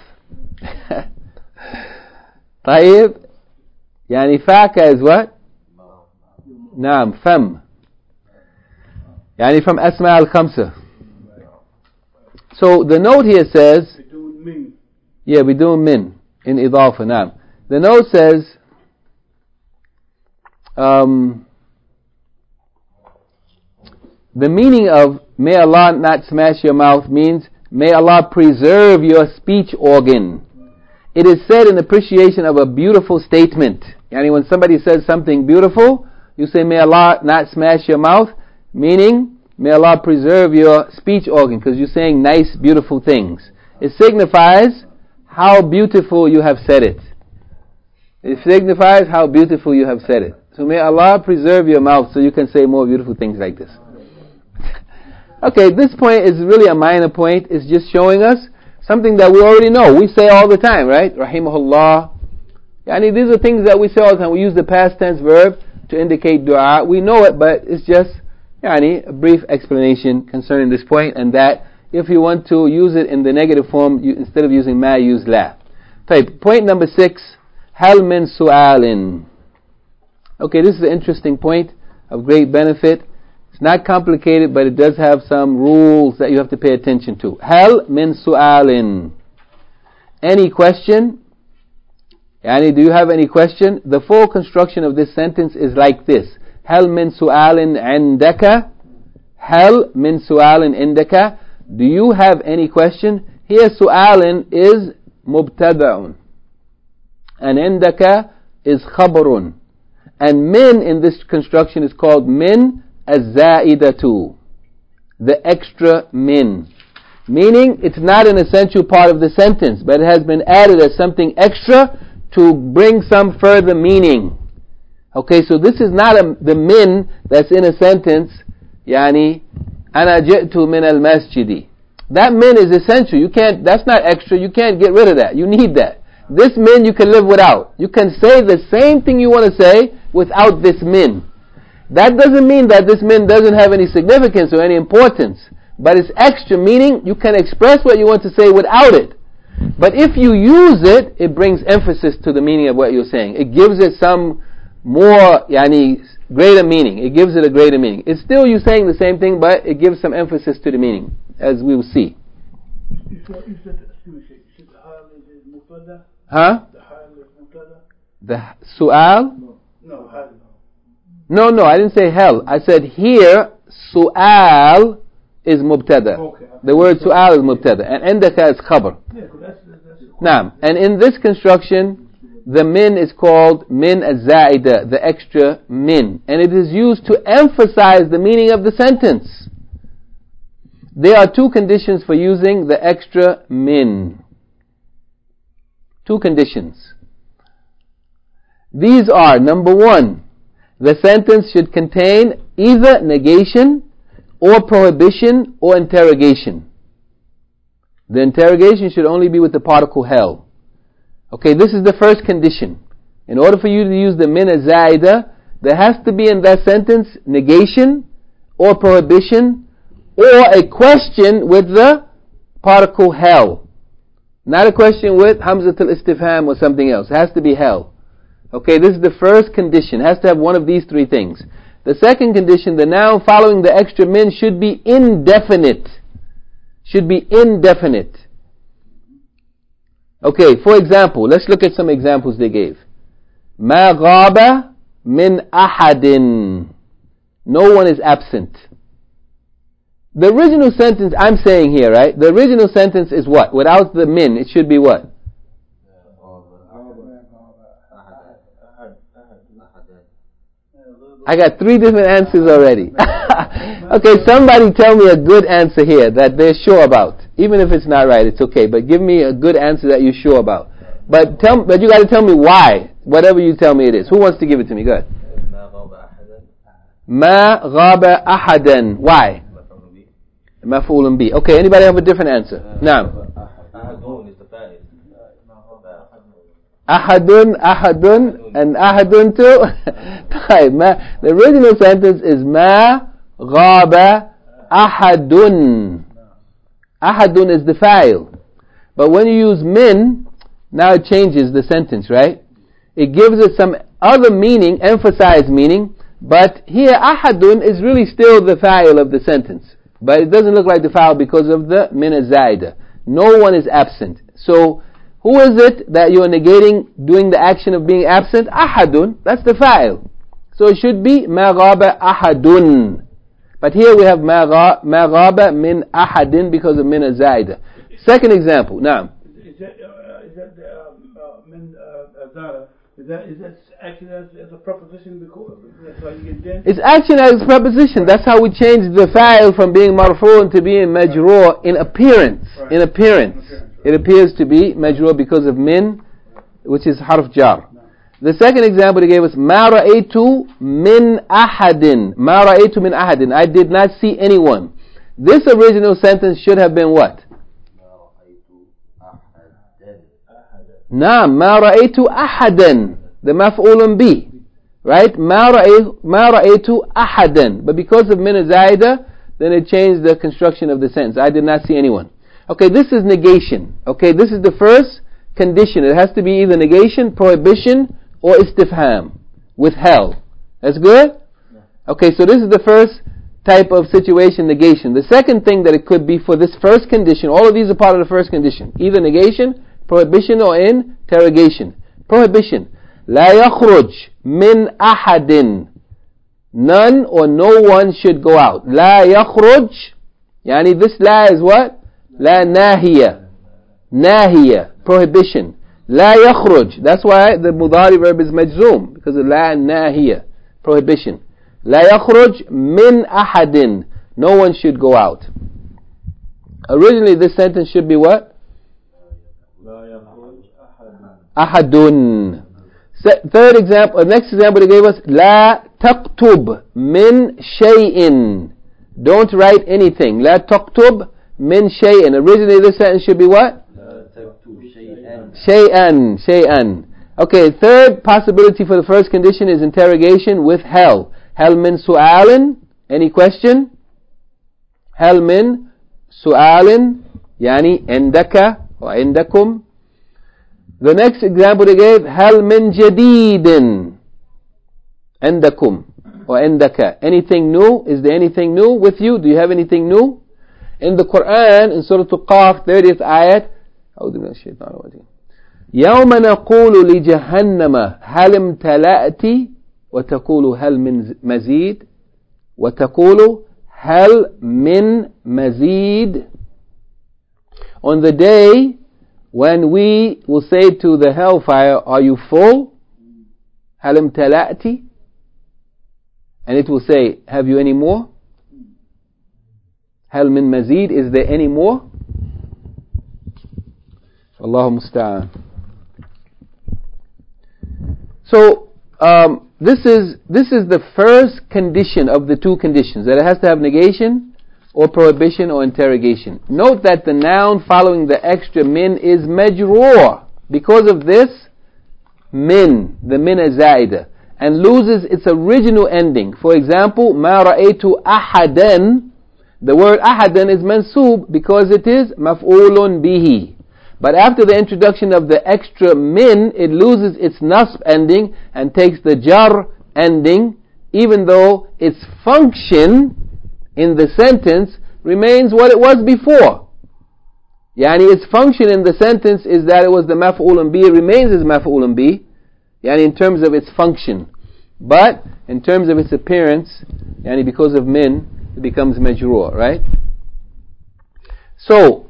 طيب. يعني فاكة is what? نعم فم. يعني from أسماء الخمسة. So the note here says, بدون من. yeah, we're doing min in idafa now. The note says, um, the meaning of may Allah not smash your mouth means may Allah preserve your speech organ. It is said in appreciation of a beautiful statement. Yani when somebody says something beautiful, you say may Allah not smash your mouth, meaning may Allah preserve your speech organ, because you're saying nice, beautiful things. It signifies how beautiful you have said it. It signifies how beautiful you have said it. So may Allah preserve your mouth so you can say more beautiful things like this. Okay, this point is really a minor point. It's just showing us something that we already know. We say all the time, right? Rahimahullah. Yani these are things that we say all the time. We use the past tense verb to indicate dua. We know it, but it's just yani, a brief explanation concerning this point, and that if you want to use it in the negative form, you, instead of using ma, use la. Type. Point number six, hal min su'alin. Okay, this is an interesting point of great benefit. It's not complicated, but it does have some rules that you have to pay attention to. Hal min su'alin. Any question? Yani, do you have any question? The full construction of this sentence is like this. Hal min su'alin indaka? Hal min su'alin indaka? Do you have any question? Here su'alin is mubtada'un. And indaka is khabarun. And min in this construction is called min az-za'idatu, the extra min, meaning it's not an essential part of the sentence, but it has been added as something extra to bring some further meaning. Okay, so this is not a, the min that's in a sentence, yani ana ji'tu min al-masjidi. That min is essential. You can't, that's not extra. You can't get rid of that. You need that. This min you can live without. You can say the same thing you want to say without this min. That doesn't mean that this min doesn't have any significance or any importance, but it's extra, meaning you can express what you want to say without it. But if you use it, it brings emphasis to the meaning of what you're saying. It gives it some more, yani, greater meaning. It gives it a greater meaning. It's still you saying the same thing, but it gives some emphasis to the meaning, as we will see. Huh? The su'al? No, no, hal. No, no, I didn't say hell. I said here, su'al is mubtada. Okay. The word su'al is mubtada. And indaka is khabar. Yeah, that's, that's Naam. And in this construction, the min is called min az-za'ida, the extra min. And it is used to emphasize the meaning of the sentence. There are two conditions for using the extra min. Two conditions. These are, number one, the sentence should contain either negation or prohibition or interrogation. The interrogation should only be with the particle hell. Okay, this is the first condition. In order for you to use the min az-za'ida, there has to be in that sentence negation or prohibition or a question with the particle hell. Not a question with hamzatul istifham or something else. It has to be hell. Okay, this is the first condition. It has to have one of these three things. The second condition, the noun following the extra min should be indefinite. Should be indefinite. Okay, for example, let's look at some examples they gave. Ma ghaba min ahadin. No one is absent. The original sentence I'm saying here, right? The original sentence is what? Without the min, it should be what? I got three different answers already. Okay, somebody tell me a good answer here that they're sure about. Even if it's not right, it's okay. But give me a good answer that you're sure about. But tell, but you got to tell me why. Whatever you tell me it is. Who wants to give it to me? Go ahead. Ma ghaba ahadan. Why? Maf'ulun bi. Okay, anybody have a different answer? Naam. Ahadun, ahadun, and ahadun too. The original sentence is ma ghaba ahadun. Ahadun is the fa'il. But when you use min, now it changes the sentence, right? It gives it some other meaning, emphasized meaning, but here ahadun is really still the fa'il of the sentence. but it doesn't look like the fa'il because of the min az-zaida. No one is absent. So, who is it that you are negating doing the action of being absent? Ahadun. That's the fa'il. So it should be ma ghaba ahadun. But here we have ma ghaba min ahadin because of min az-zaida. Second example. Naam. Is that, uh, is that the um, uh, min azara? Is that is that action as, as a preposition? Because that's how you get then? It's action as a preposition. That's how we change the fa'il from being marfu'un to being majroor in appearance. Right. In appearance. Okay. It appears to be majroor because of min, which is harf jar. No. The second example they gave us, ma ra'aytu min ahadin. Ma ra'aytu min ahadin. I did not see anyone. This original sentence should have been what? Naam, ma ra'aytu ahadan. The maf'ulun bi. Right? Ma ra'aytu ahadan. But because of min az-zaida, then it changed the construction of the sentence. I did not see anyone. Okay, this is negation. Okay, this is the first condition. It has to be either negation, prohibition, or istifham. Withheld. That's good? Okay, so this is the first type of situation, negation. The second thing that it could be for this first condition, all of these are part of the first condition. Either negation, prohibition, or interrogation. Prohibition. لا يخرج من أحد. None or no one should go out. لا يخرج. Yani this la is what? لا ناهية. ناهية. Prohibition. لا يخرج. That's why the mudari verb is majzoom. Because of لا ناهية. Prohibition. لا يخرج من أحد. No one should go out. Originally this sentence should be what? أحد. Third example, uh, next example they gave us, لا تكتب من شيء. Don't write anything. لا تكتب من شيء. Originally this sentence should be what? لا تكتب شيئا. شيئا. شيئا. Okay, third possibility for the first condition is interrogation with hal. هل من سؤال? Any question? هل من سؤال? يعني عندك وعندكم. The next example they gave, هل من جديد عندكم وعندك. Anything new? Is there anything new with you? Do you have anything new? In the Quran, in Surah Al-Qaf, thirtieth ayat, أعوذ بالله من الشيطان الرجيم. يوم نقول لجهنم هل امتلأت وتقول هل من مزيد وتقول هل من مزيد. On the day when we will say to the hellfire, are you full? هل امتلأت? And it will say, have you any more? هل من مزيد? Is there any more? Allahu musta'an. So, um, this is this is the first condition of the two conditions, that it has to have negation or prohibition or interrogation. Note that the noun following the extra min is majroor because of this min, the min az-zaida, and loses its original ending. For example, ma ra'aytu ahadan. The word ahadan is mansub because it is maf'ulun bihi. But after the introduction of the extra min, it loses its nasb ending and takes the jar ending, even though its function in the sentence remains what it was before. Yani its function in the sentence is that it was the maf'ulun bi, it remains as maf'ulun bi, yani in terms of its function. But in terms of its appearance, yani because of min, it becomes majroor, right? So,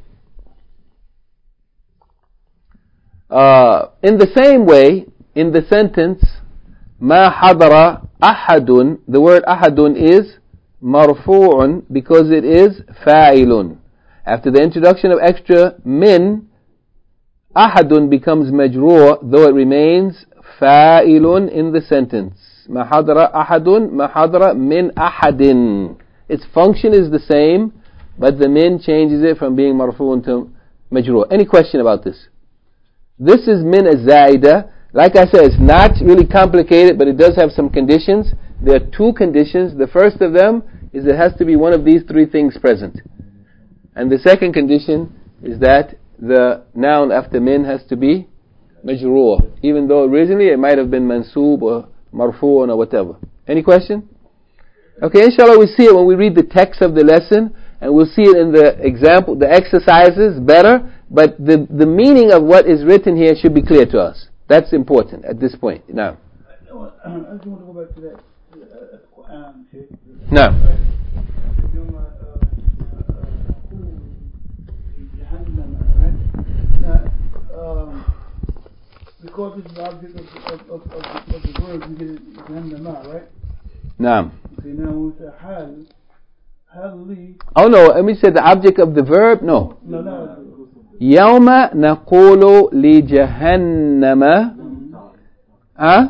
Uh, in the same way, in the sentence, ما حضر أحد, the word أحد is مرفوع because it is فاعل. After the introduction of extra min, أحد becomes majroor, though it remains فاعل in the sentence. ما حضر أحد ما حضر من أحد. Its function is the same, but the min changes it from being مرفوع to majroor. Any question about this? This is min az-zaida. Like I said, it's not really complicated, but it does have some conditions. There are two conditions. The first of them is it has to be one of these three things present. And the second condition is that the noun after min has to be majroor, even though originally it might have been mansoob or marfu'un or whatever. Any question? Okay, inshallah we see it when we read the text of the lesson, and we'll see it in the example, the exercises better, but the, the meaning of what is written here should be clear to us. That's important at this point. Now. I just want to go back to that uh, Quran. No. Um, because it's the object of, of, of, of, of the word, we get it Jahannama, right? No. Okay, now we say hal, hal li. Oh no, let me say the object of the verb, no. No, no. يوم نقول لجهنم huh?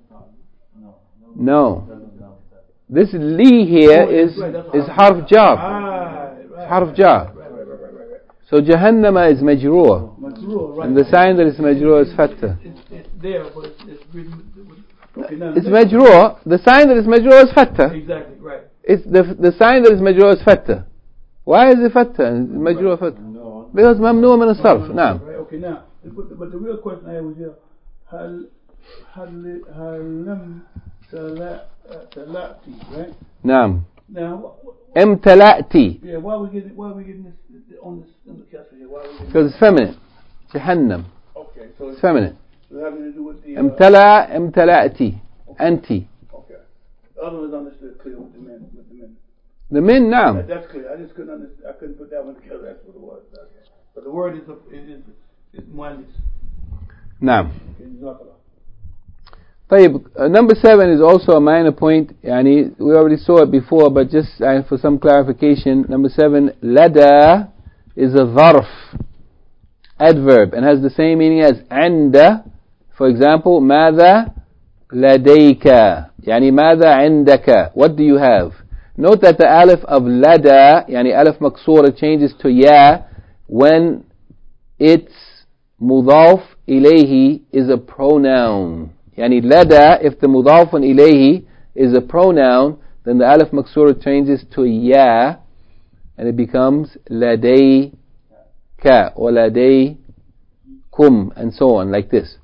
No. This li here is is harf jar. Harf jar. So Jahannama is majroor. And the sign that is majroor is fatta. It's there, but it's written. It's majroor. The sign that is majroor is fatta. Exactly, right. It's the the sign that is majroor is fatta. Why is it fatta? Majroor fatta. Because mamnu min as-sarf. Now. Okay, now, but the real question I have was here, hal hal hal lam talati, right? Naam. Now. Imtala'ti. Yeah, why are we getting why are we getting this on this on the castle here? Why are we getting? Because it's feminine. Jahannam. Okay, so it's feminine. So having to do with the. Imtala, imtala'ti, anti. Okay. The other one is understood clear with the men, with the men. The min, naam. That, that's clear. I just couldn't understand. I couldn't put that one together. That's what it was. Okay. But the word is a, is is muannis. Naam. Okay, jazakallah. طيب, uh, number seven is also a minor point. Yani, we already saw it before, but just uh, for some clarification. Number seven, lada is a dharf, adverb, and has the same meaning as anda. For example, ماذا لديك? Yani, ماذا عندك? What do you have? Note that the alif of lada, yani alif maksura, changes to ya when its mudaf ilayhi is a pronoun. Yani lada, if the mudafun ilayhi is a pronoun, then the alif maksura changes to ya, and it becomes ladayka or ladaykum, and so on, like this.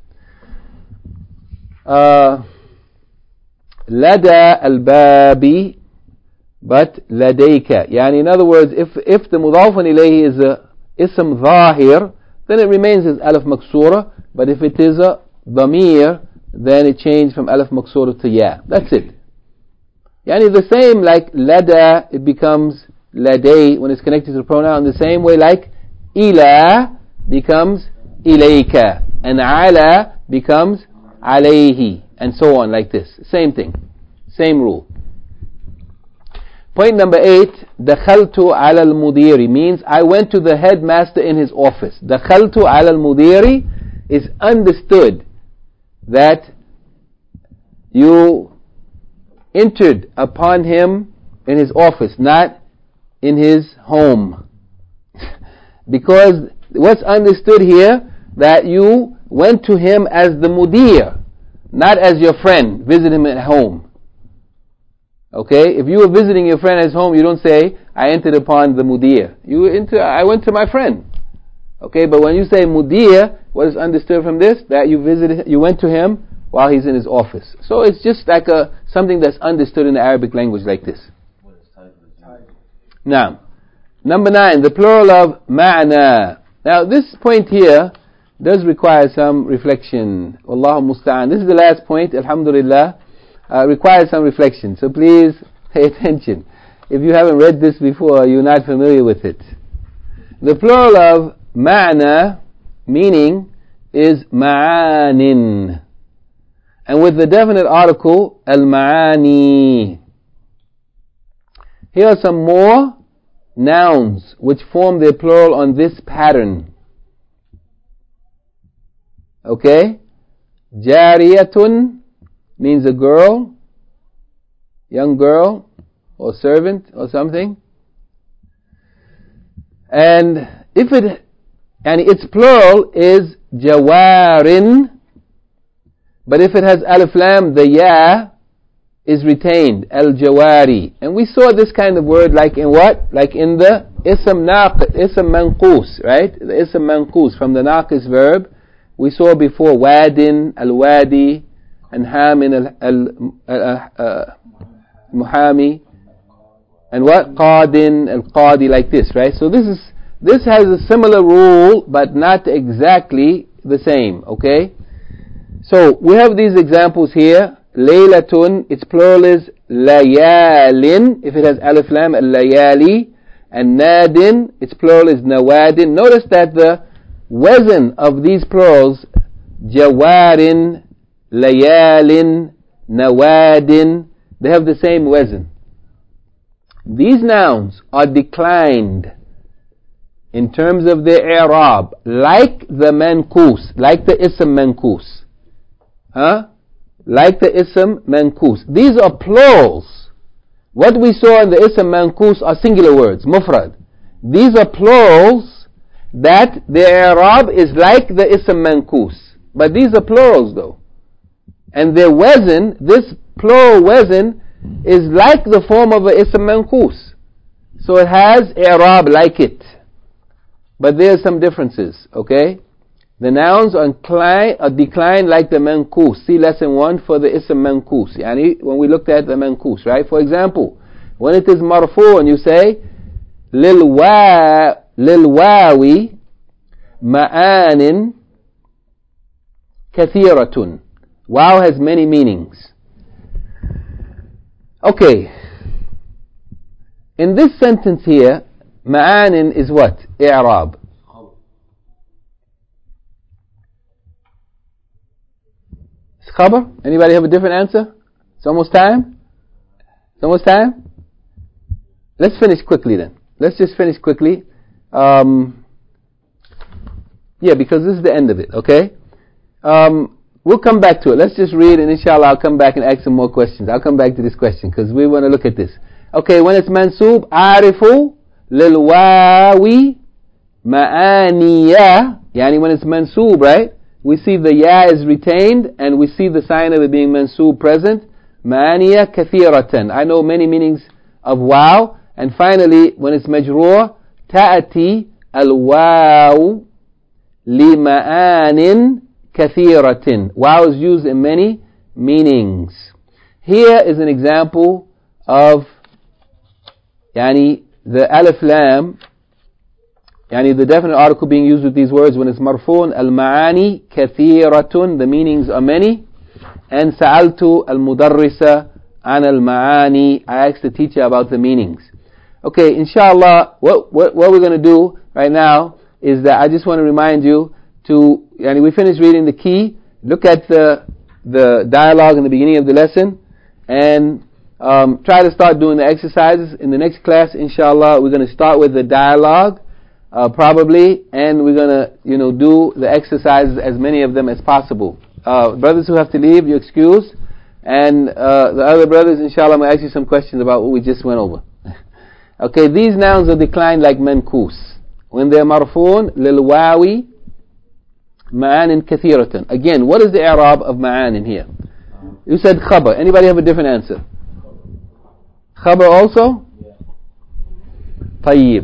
Uh, lada al-babi, but ladayka. Yani in other words, if if the mudafun ilayhi is a ism zahir, then it remains as alif maksura, but if it is a dhamir, then it changed from alif maksura to ya. That's it. Yani the same like lada, it becomes laday when it's connected to the pronoun. The same way like ila becomes ilayka, and ala becomes alayhi, and so on, like this. Same thing. Same rule. Point number eight, dakhaltu ala al-mudiri means I went to the headmaster in his office. Dakhaltu ala al-mudiri is understood that you entered upon him in his office, not in his home. Because what's understood here, that you went to him as the mudir, not as your friend, visit him at home. Okay, if you were visiting your friend at his home, you don't say, I entered upon the mudir. You enter, I went to my friend. Okay, but when you say mudir, what is understood from this? That you visited, you went to him while he's in his office. So it's just like a something that's understood in the Arabic language like this. Now, number nine, the plural of ma'na. Now, this point here does require some reflection. Wallahu musta'an. This is the last point, alhamdulillah. Uh, requires some reflection. So please pay attention. If you haven't read this before, you're not familiar with it. The plural of ma'na, meaning, is ma'anin. And with the definite article, al-ma'ani. Here are some more nouns which form their plural on this pattern. Okay? Jariyatun means a girl, young girl, or servant, or something. And if it, and its plural is jawarin, but if it has alif lam, the ya is retained, al-jawari. And we saw this kind of word like in what? Like in the ism naqis, ism manqus, right? The ism manqus, from the naqis verb. We saw before wadin, al-wadi, and hamin, al-muhami, And what? Qadin, al-qadi, like this, right? So this is, this has a similar rule, but not exactly the same, okay? So we have these examples here. Laylatun, its plural is layalin, if it has alif lam, al-layali. And nadin, its plural is nawadin. Notice that the wazn of these plurals, jawarin, layalin, nawadin, they have the same wazn. These nouns are declined in terms of their i'rab, like the mankus, like the ism mankus. Huh? Like the ism mankus. These are plurals. What we saw in the ism mankus are singular words, mufrad. These are plurals that their i'rab is like the ism mankus. But these are plurals though. And their wazn, this plural wazn, is like the form of a ism mankus. So it has i'rab like it. But there are some differences, okay? The nouns are, incline, are declined like the mankus. See lesson one for the ism mankus. Yani when we looked at the mankus, right? For example, when it is marfu and you say lil wa lil wawi ma'anin kathiratun. Wow has many meanings. Okay. In this sentence here, ma'anin is what? I'rab. It's khabar? Anybody have a different answer? It's almost time? It's almost time? Let's finish quickly then. Let's just finish quickly. Um, yeah, because this is the end of it, okay? Um, we'll come back to it. Let's just read and inshallah I'll come back and ask some more questions. I'll come back to this question because we want to look at this. Okay, when it's mansoob, arifu lil wawi ma'aniya. Yani when it's mansoob, right? We see the ya is retained and we see the sign of it being mansoob present. Ma'aniya kathiratan. I know many meanings of wow. And finally, when it's majroor, ta'ati al-waw li ma'anin kathiratin. Wow is used in many meanings. Here is an example of yani the alif lam, yani the definite article being used with these words when it's marfoon, al-ma'ani kathiratun, the meanings are many. And sa'altu al-mudarrisa an al-ma'ani, I asked the teacher about the meanings. Okay, inshallah, what, what, what we're going to do right now is that I just want to remind you to, yani we finished reading the key, look at the, the dialogue in the beginning of the lesson, and um, try to start doing the exercises. In the next class, inshallah, we're going to start with the dialogue, uh, probably, and we're going to, you know, do the exercises, as many of them as possible. Uh, brothers who have to leave, you're excused, and uh, the other brothers, inshallah, I'm going to ask you some questions about what we just went over. Okay, these nouns are declined like mankus. When they're marfoon, lil wawi, ma'anin kathiratan. Again, what is the i'rab of ma'anin here? You said khabar. Anybody have a different answer? Khabar also? Tayyib.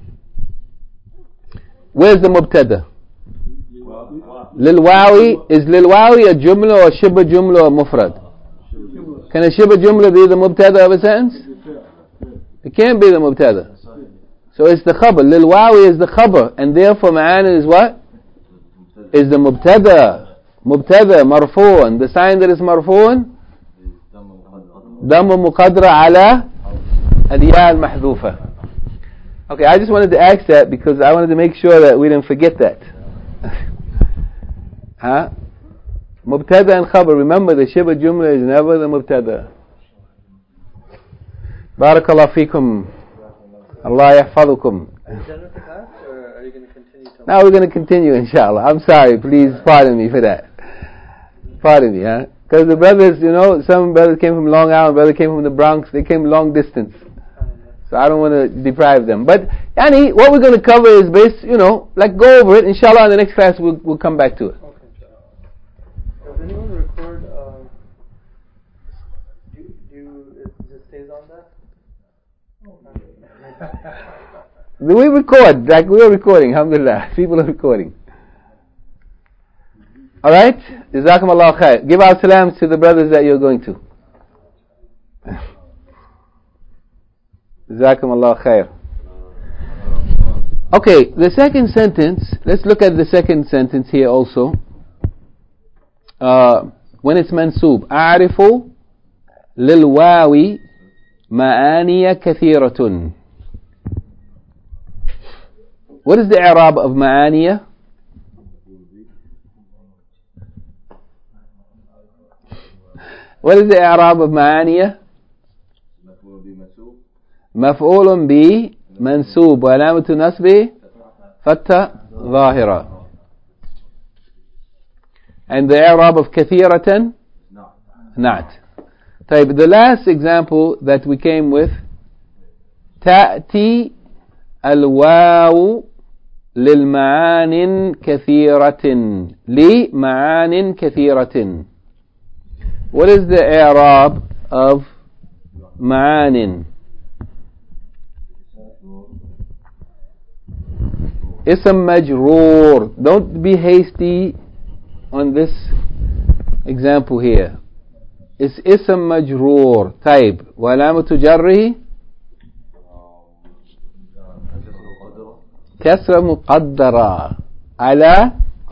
Where's the mubtada? Lil wawi, is lil wawi a jumla or shibba jumla or mufrad? Can a shibba jumla be the mubtada of a sentence? It can't be the mubtada. So it's the khabar. Lil wawi is the khabar. And therefore ma'anin is what? Is the mubtada. Mubtada, marfu'an. The sign that is marfu'an? Damma muqadra ala al-ya al-mahdhufa. Okay, I just wanted to ask that because I wanted to make sure that we didn't forget that. Huh? Mubtada and khabar. Remember, the shibha jumla is never the mubtada. Barakallahu feekum. Allah yahfadukum. Are you done with the class, or are you going to continue tomorrow? Now we're going to continue, inshallah. I'm sorry, please pardon me for that. Pardon me, huh? Because the brothers, you know, some brothers came from Long Island, brother came from the Bronx, they came long distance. So I don't want to deprive them. But, yani, what we're going to cover is based, you know, like go over it. Inshallah, in the next class we'll, we'll come back to it. Okay, does anyone record, um, do, do you, it just stays on that? We record, like we are recording, alhamdulillah. People are recording. Alright? Jazakumullah khair. Give our salams to the brothers that you're going to. جزاكم الله خير. Okay, the second sentence, let's look at the second sentence here also. Uh, when it's mansoob, أعرف للواو معاني كثيرة. What is the i'rab of معاني? What is the i'rab of معاني? مفعول به منسوب وعلامة نصبه فتحة ظاهرة. And the i'rab of كثيرة not. طيب, the last example that we came with, تأتي الواو للمعان كثيرة لمعان كثيرة. What is the i'rab of معان? اسم مجرور. Don't be hasty on this example here. It's اسم مجرور. طيب, وعلامة جره كسرة مقدرة على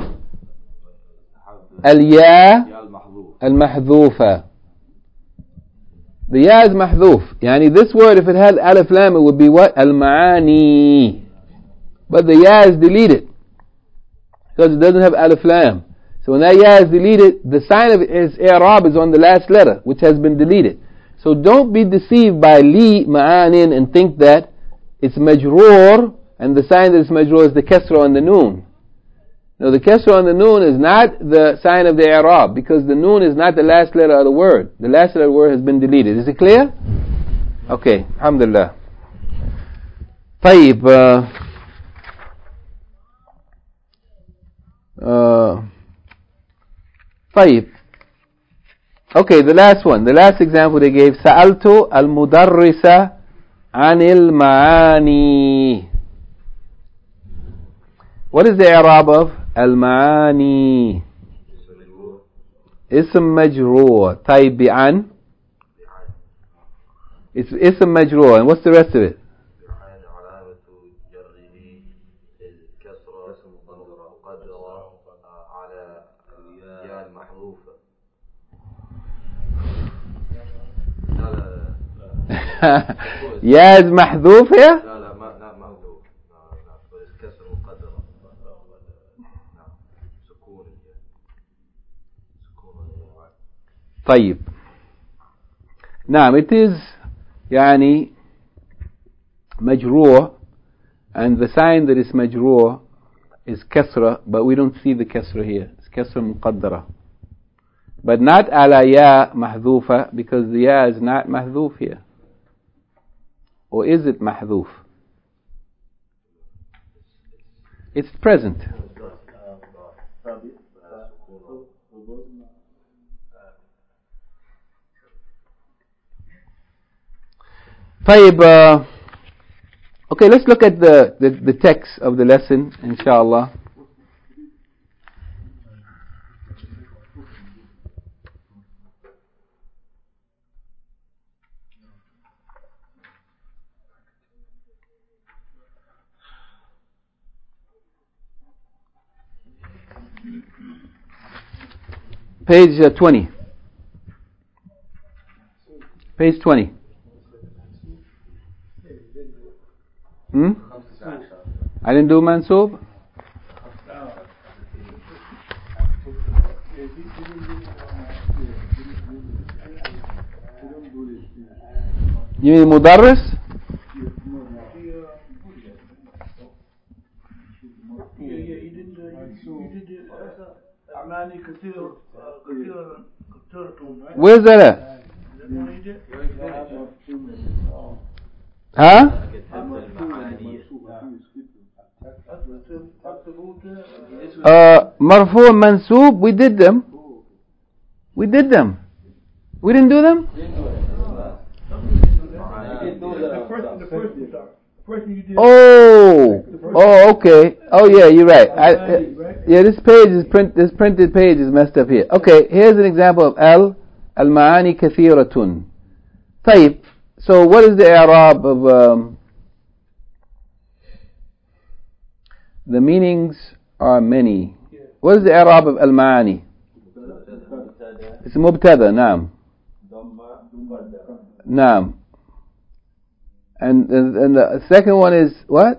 الياء المحذوفة. The ya is محذوف. يعني this word, if it had alif lam, it would be what? المعاني. But the ya is deleted because it doesn't have alif lam. So when that ya is deleted, the sign of its i'rab is on the last letter, which has been deleted. So don't be deceived by li ma'anin and think that it's majroor, and the sign that it's majroor is the kasra on the noon. No, the kasra on the noon is not the sign of the i'rab, because the noon is not the last letter of the word. The last letter of the word has been deleted. Is it clear? Okay, alhamdulillah. طيب. Uh, uh, طيب. Okay, the last one, the last example they gave, سألت المدرس عن المعاني. What is the i'rab of المعاني? اسم مجرور. طيب, بعن. It's اسم مجرور. And what's the rest of it? يا is محذوف here? لا لا ما لا محذوف. كسر مقدرة. نعم. سكون. سكون. طيب. نعم, it is يعني مجروح, and the sign that is مجروح is كسرة, but we don't see the كسرة here. It's كسرة مقدرة. But not على يا محذوفة, because the ya is not محذوف here. Or is it محذوف? It's present. طيب, uh, okay, let's look at the, the, the text of the lesson, inshallah. Page uh, twenty. Page twenty. Hmm? I didn't do mansoob? You mean mudarris? Where's that at? Huh? Uh, marfu and mansoob, we did them. We did them. We didn't do them? Oh, oh, okay. Oh, yeah, you're right. I, uh, yeah, this page is print. This printed page is messed up here. Okay, here's an example of al al-ma'ani kathiratun. طيب. so what is the i'rab of um, the meanings are many. What is the i'rab of al-ma'ani? It's mubtada, naam. Naam. And, and and the second one is what?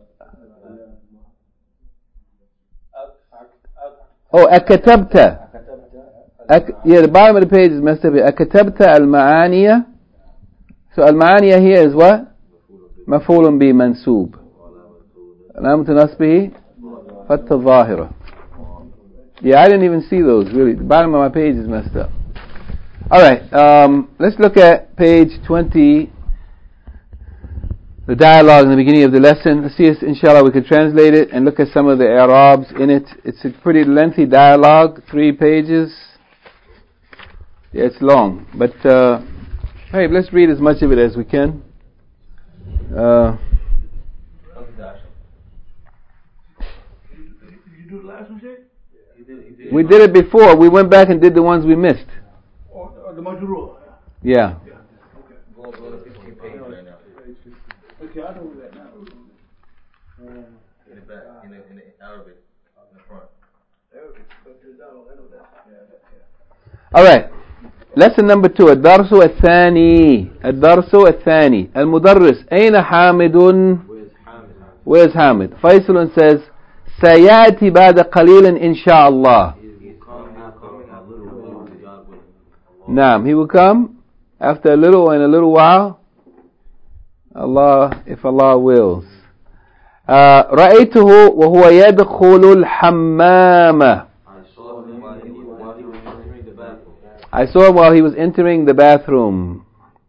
Oh, akatabta. Ak- yeah, the bottom of the page is messed up here. Akatabta al-ma'aniya. So al-ma'aniya here is what? Maf'ulun bi mansoob. Alamatu nasbihi fatta zahira. Yeah, I didn't even see those, really. The bottom of my page is messed up. Alright, um, let's look at page twenty, the dialogue in the beginning of the lesson. Let's see if, inshallah, we can translate it and look at some of the i'rabs in it. It's a pretty lengthy dialogue, three pages. Yeah, it's long. But, uh, hey, let's read as much of it as we can. Uh, You do the last one, Sheikh? we did it before. We went back and did the ones we missed. Or, or the majrur? Yeah. Yeah. Okay. Go, go to fifteen pages right now. Okay, I know that now. In the back, in the, in the Arabic, in the front. Arabic, but I know that. Yeah, yeah. Alright. Lesson number two. الدرس الثاني. الدرس الثاني. المدرس. أين حامد؟ Where's Hamid? Faisal says, سيأتي بعد قليل إن شاء الله. Naam, he will come after a little and a little while. Allah, if Allah wills. Uh, رأيته وهو يدخل الحمام. I saw him while he was entering the bathroom.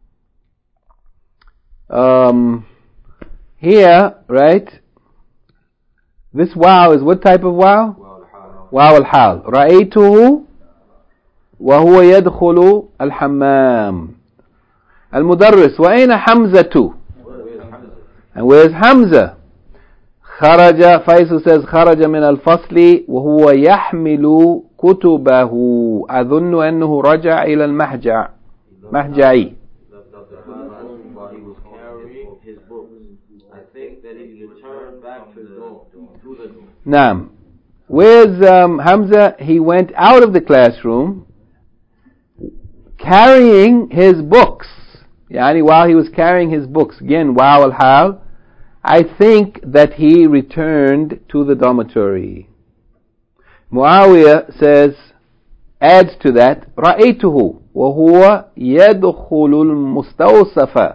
Um, here, right? This wow is what type of wow? Wow al-hal. رأيته وهو يدخل الحمام. المدرس. وأين حمزة? And where's Hamza? خرج. Faisal says خرج من الفصل وهو يحمل كتبه. أظن أنه رجع إلى المحجع. محجعي. Naam. Where's um, Hamza? He went out of the classroom carrying his books. Yani while he was carrying his books. Again, wow al-hal. I think that he returned to the dormitory. Muawiyah says, adds to that, رأيته وهو يدخل المستوصف.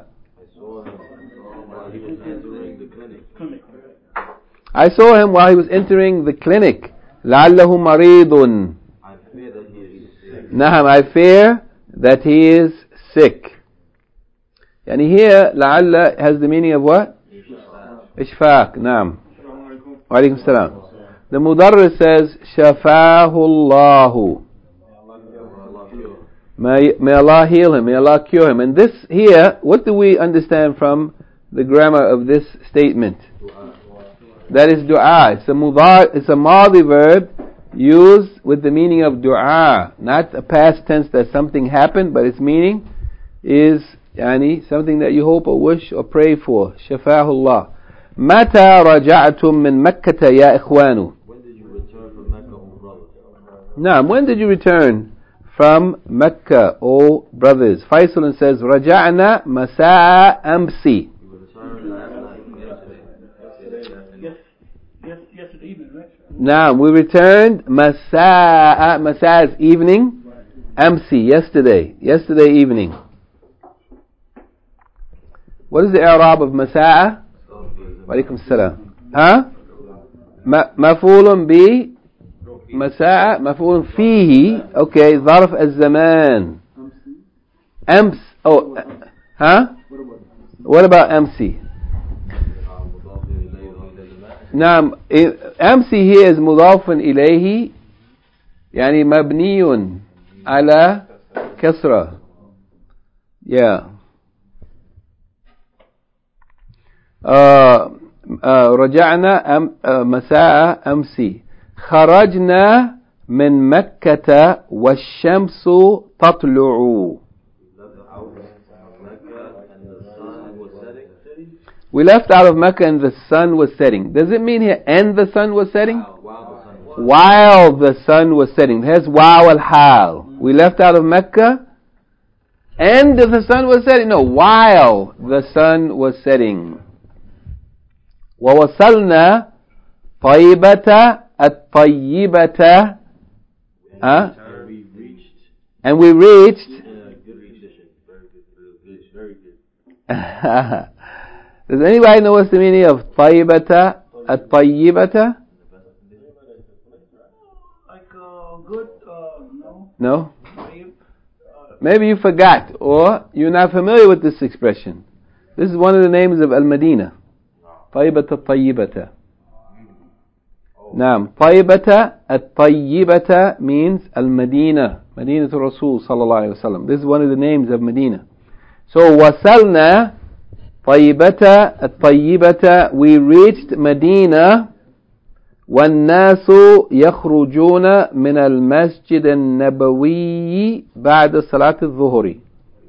I saw him while he was entering the clinic. لعله مريض. Naham, I fear that he is sick. And here, لعل has the meaning of what? إشفاق. Naam. Wa alaikum salam. The Mudarris says, شفاه الله. May, may Allah heal him, may Allah cure him. And this here, what do we understand from the grammar of this statement? That is dua. It's a mudar, it's a madi verb used with the meaning of dua, not a past tense that something happened, but its meaning is yani something that you hope or wish or pray for. Shafahullah. Mata raja'tum min Makkah ya ikhwanu. When did you return from Mecca, O brothers? Naam, when did you return from Mecca, O brothers? Faisal says, Raja'na masa'a amsi. Yes, yesterday evening, right? Now we returned Masa'a. Masa'a is evening. Amsi, yesterday. Yesterday evening. What is the i'rab of Masa'a? Wa alaikum salam. Huh? Maf'ulun bi Masa'a. Maf'ulun fihi. Okay, ظرف الزمان. Ams. Oh, huh? What about Amsi? نعم أمسي هي is مضاف إليه يعني مبني على كسرة. yeah uh, uh, رجعنا أم, uh, مساء أمسي. خرجنا من مكة والشمس تطلع. We left out of Mecca and the sun was setting. Does it mean here, and the sun was setting? While the sun was setting. There's wow al-hal. We left out of Mecca and the sun was setting. No, while the sun was setting. وَوَصَلْنَا طَيِّبَةَ الطَّيِّبَةَ uh, and we reached Does anybody know what's the meaning of طَيِّبَةَ الطَّيِّبَةَ? Like uh, good, uh, no. No? Maybe you forgot or you're not familiar with this expression. This is one of the names of Al-Madinah. طَيِّبَةَ الطَّيِّبَةَ. Naam. طَيِّبَةَ الطَّيِّبَةَ means Al-Madinah. Madinatul Rasul sallallahu alayhi wa sallam. This is one of the names of Medina. So, وَصَلْنَا طَيِّبَةَ الطَّيِّبَةَ. We reached Medina. وَالنَّاسُ يَخْرُجُونَ مِنَ الْمَسْجِدِ النَّبَوِيِّ بَعْدَ صَلَاةِ الظُّهُرِ.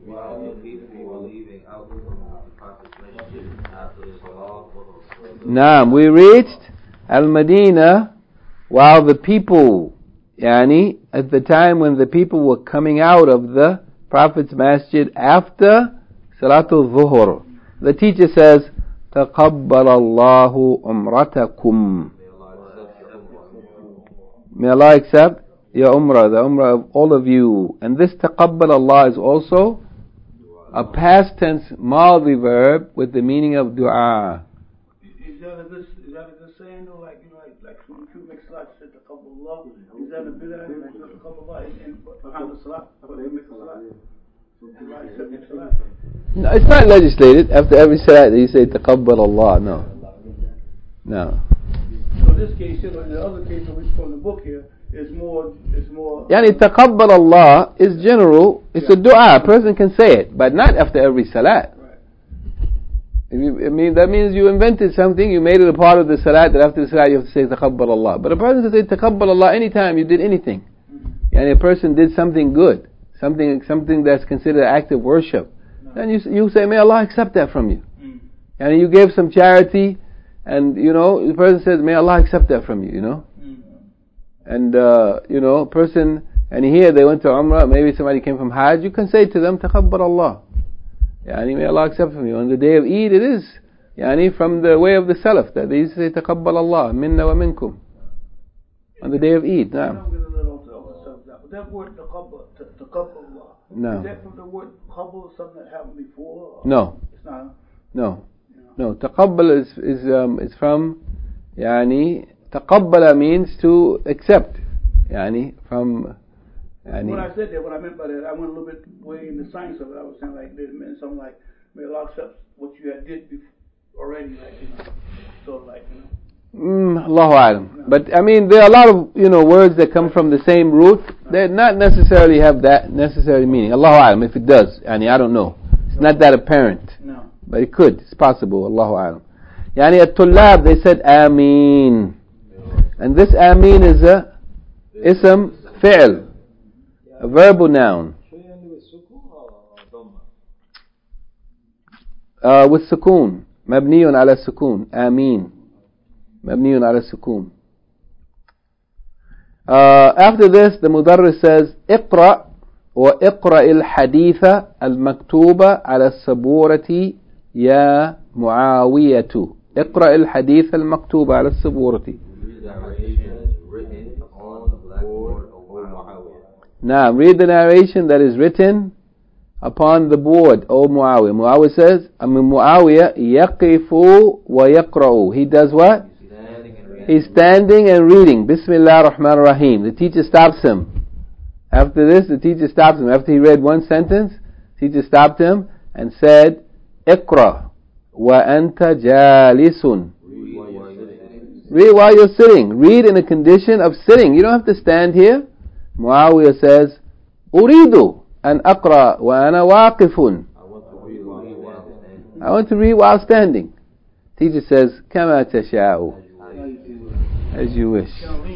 Naam, we reached Al-Madinah while the people, yani, at the time when the people were coming out of the Prophet's masjid after Salatul Zuhur. The teacher says, تَقَبَّلَ اللَّهُ عُمْرَتَكُمْ. May Allah accept your umrah, the umrah of all of you. And this taqabbal Allah is also a past tense madhi verb with the meaning of dua. Is that a good, is that a good saying though? Like, you know, like, like when you make salat, you say taqabbal Allah. Is that a bid'ah? Like, you know, taqabbal Allah in, in, behind the salat? When you make the salat? Allah accept your salat? No, it's not legislated. After every salat, you say taqabbal Allah. No. No. So in this case, you know, in the other case that we from the book here, is more, is more. Yani taqabbal Allah is general. It's yeah. a dua. A person can say it, but not after every salat. Right. If you, I mean, that means you invented something. You made it a part of the salat that after the salat you have to say taqabbal Allah. But a person can say taqabbal Allah anytime you did anything. Mm-hmm. Yani a person did something good, something something that's considered act of worship. No. Then you you say, may Allah accept that from you. Mm-hmm. And you gave some charity. And, you know, the person says, may Allah accept that from you, you know. Mm-hmm. And, uh, you know, person, and here they went to Umrah, maybe somebody came from Hajj, you can say to them, taqabbal Allah. Yani, may Allah accept from you. On the day of Eid, it is, yani, from the way of the Salaf, that they used to say, taqabbal Allah, minna wa minkum. On the day of Eid, naam. That word taqabbal, taqabbal Allah, no. Is that from the word qabul, something that happened before? No. It's not? No. No, taqabbal is is um, is from, yani, taqabbala means to accept, yani, from, yani. When I said that, what I meant by that, I went a little bit way in the science of it. I was saying like, it meant something like, may Allah accept what you had did before, already, like, you know, so like, you know. Mm, Allahu A'lam. No. But, I mean, there are a lot of, you know, words that come from the same root, no. They not necessarily have that necessary meaning. Allahu A'lam, if it does, yani, I don't know. It's no. not that apparent. No. But it could, it's possible, Allahu A'lam. Yani at-tullab, they said Ameen. And this Ameen is a ism fi'l, a verbal noun. Uh, with sukoon. Mabniyun ala sukoon. Ameen. Mabniyun ala sukoon. Uh, after this, the Mudarris says, اقرأ وإقرأ الحديث المكتوب على السبورة يا معاوية. اقرأ الحديث المكتوب على السبورة. Now read the narration that is written upon the board, O Muawiyah. Muawiyah says, I mean Muawiyah يقف ويقرأ. He does what? He's standing and reading. Bismillah ar-Rahman ar-Rahim. The teacher stops him. After this, the teacher stops him. After he read one sentence, the teacher stopped him and said, اقرأ وأنت جالس. Read while you're sitting. Read in a condition of sitting. You don't have to stand here. Muawiyah says, أريد أن أقرأ وأنا واقف. I want to read while standing. Teacher says, كما تشاء. As you wish.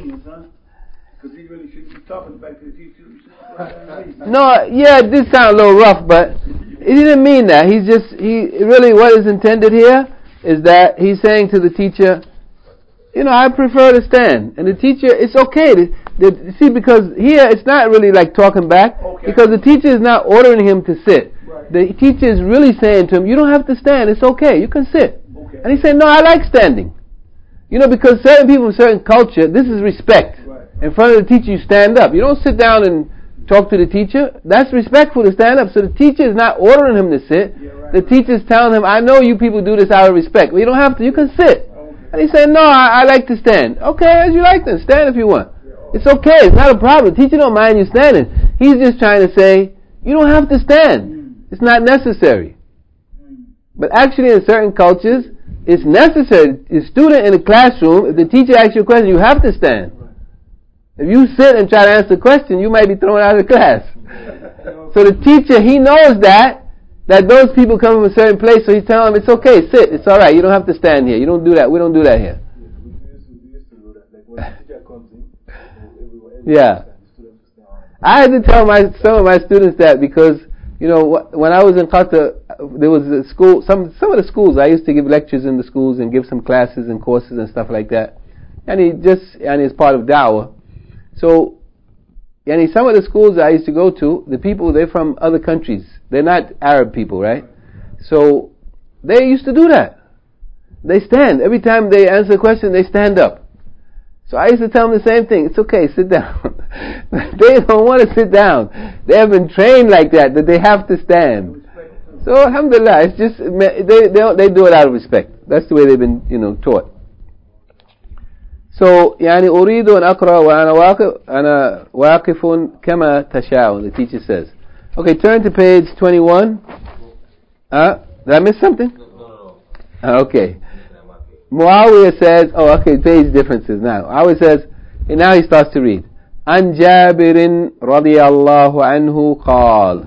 No, yeah, it did sound a little rough, but he didn't mean that. He's just, he really, what is intended here is that he's saying to the teacher, you know, I prefer to stand. And the teacher, it's okay. To, to, see, because here it's not really like talking back, Okay. because the teacher is not ordering him to sit. Right. The teacher is really saying to him, you don't have to stand, it's okay, you can sit. Okay. And he said, no, I like standing. You know, because certain people in certain culture, this is respect. Right. In front of the teacher, you stand up. You don't sit down and talk to the teacher. That's respectful to stand up. So the teacher is not ordering him to sit. Yeah, right, the right. teacher is telling him, I know you people do this out of respect, but you don't have to, you can sit. Okay. And he said, no, I, I like to stand. Okay, as you like then, stand if you want. Yeah, okay. It's okay, it's not a problem. The teacher don't mind you standing. He's just trying to say, you don't have to stand. Mm. It's not necessary. Mm. But actually in certain cultures, it's necessary. A student in a classroom, if the teacher asks you a question, you have to stand. If you sit and try to answer a question, you might be thrown out of the class. So the teacher, he knows that, that those people come from a certain place, so he's telling them, it's okay, sit, it's alright, you don't have to stand here. You don't do that, we don't do that here. Yeah. I had to tell my some of my students that because, you know, when I was in Qatar, there was a school, some some of the schools, I used to give lectures in the schools and give some classes and courses and stuff like that. And he just, and it's part of Dawah. So, and some of the schools I used to go to, the people, they're from other countries. They're not Arab people, right? So, they used to do that. They stand. Every time they answer a question, they stand up. So I used to tell them the same thing. It's okay, sit down. They don't want to sit down. They have been trained like that, that they have to stand. So, alhamdulillah, it's just, they, they, they do it out of respect. That's the way they've been, you know, taught. So, يعني أريد أن أقرأ وأنا واقف أنا واقف كما تشاء. The teacher says. Okay, turn to page twenty-one. Uh, did I miss something? No, no, no. Okay. Muawiyah says, oh, okay, page differences now. Muawiyah says, and now he starts to read. عن جابر رضي الله عنه قال.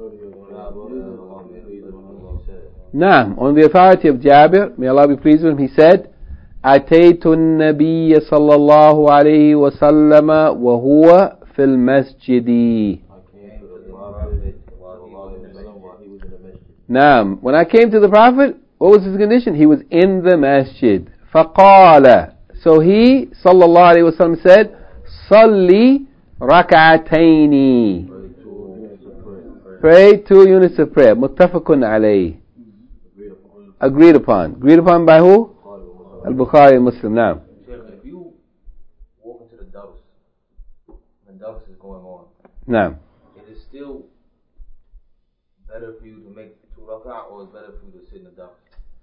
Naam, on the authority of Jabir, may Allah be pleased with him, he said, أتيت النبي صلى الله عليه وسلم وهو في المسجد. Naam, when I came to the Prophet, what was his condition? He was in the masjid. فقال, so he, صلى الله عليه وسلم, said, صلي ركعتين. Pray two units of prayer. متفق عليه. Agreed upon. Agreed upon by who? Al-Bukhari and Muslim. Now, If you walk into the dars, when dars is going on, now, it is still better for you to make two rak'ah, or it's better for you to sit in the dars?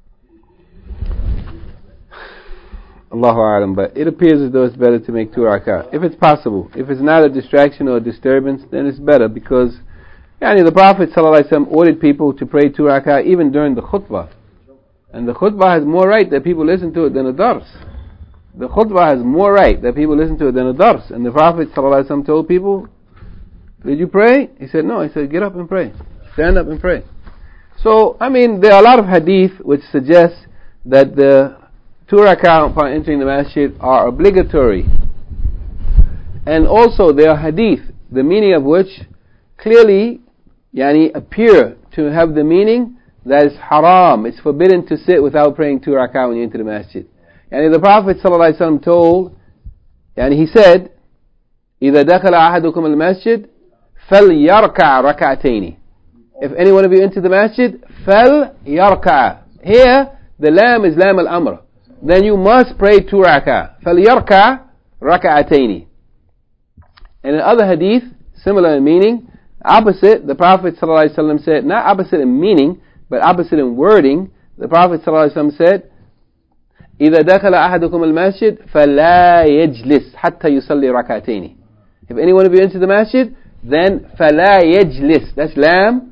Allahu A'lam, but it appears as though it's better to make two rak'ah. If it's possible. If it's not a distraction or a disturbance, then it's better because yani, the Prophet ﷺ ordered people to pray two rak'ah even during the khutbah. And the khutbah has more right that people listen to it than a dars. The khutbah has more right that people listen to it than a dars. And the Prophet ﷺ told people, did you pray? He said, no. He said, get up and pray. Stand up and pray. So, I mean, there are a lot of hadith which suggest that the two rak'ah upon entering the masjid are obligatory. And also there are hadith, the meaning of which clearly yani, appear to have the meaning that is haram. It's forbidden to sit without praying two rak'ah when you enter the masjid. And the Prophet ﷺ told, and he said, إِذَا دَخَلَ أَحَدُكُمْ الْمَسْجِدِ فَلْيَرْكَعْ رَكَعْتَيْنِ. If any one of you enter the masjid, فَلْيَرْكَعْ. Here, the lam is lam al-amr. Then you must pray two rak'ah. فَلْيَرْكَعْ رَكَعْتَيْنِ. And in other hadith, similar in meaning, opposite, the Prophet ﷺ said, not opposite in meaning, but opposite in wording, the Prophet ﷺ said, إِذَا دَخَلَ أَحَدُكُمُ الْمَسْجِدِ فَلَا يَجْلِسْ حَتَّى يُصَلِّي رَكَعَتَيْنِ. If any one of you enter the masjid, then فَلَا يَجْلِسْ. That's lam.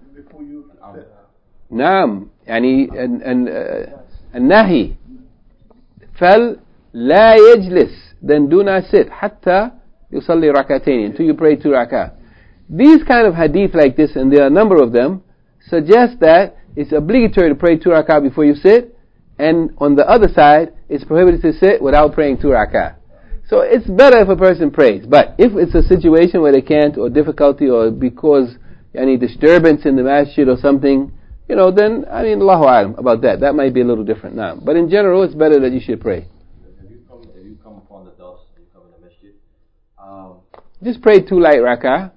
Naam. Yani, and, and, uh, and nahi. فَلَا يَجْلِسْ. Then do not sit. حَتَّى يُصَلِّي رَكَعَتَيْنِ. Until you pray two rak'ah. These kind of hadith like this, and there are a number of them, suggest that it's obligatory to pray two rak'ah before you sit, and on the other side, it's prohibited to sit without praying two rak'ah. So it's better if a person prays. But if it's a situation where they can't, or difficulty, or because any disturbance in the masjid or something, you know, then, I mean, Allahu A'lam about that. That might be a little different now. But in general, it's better that you should pray. If you come, if you come upon the dust, you come in the masjid, um, just pray two light rak'ah,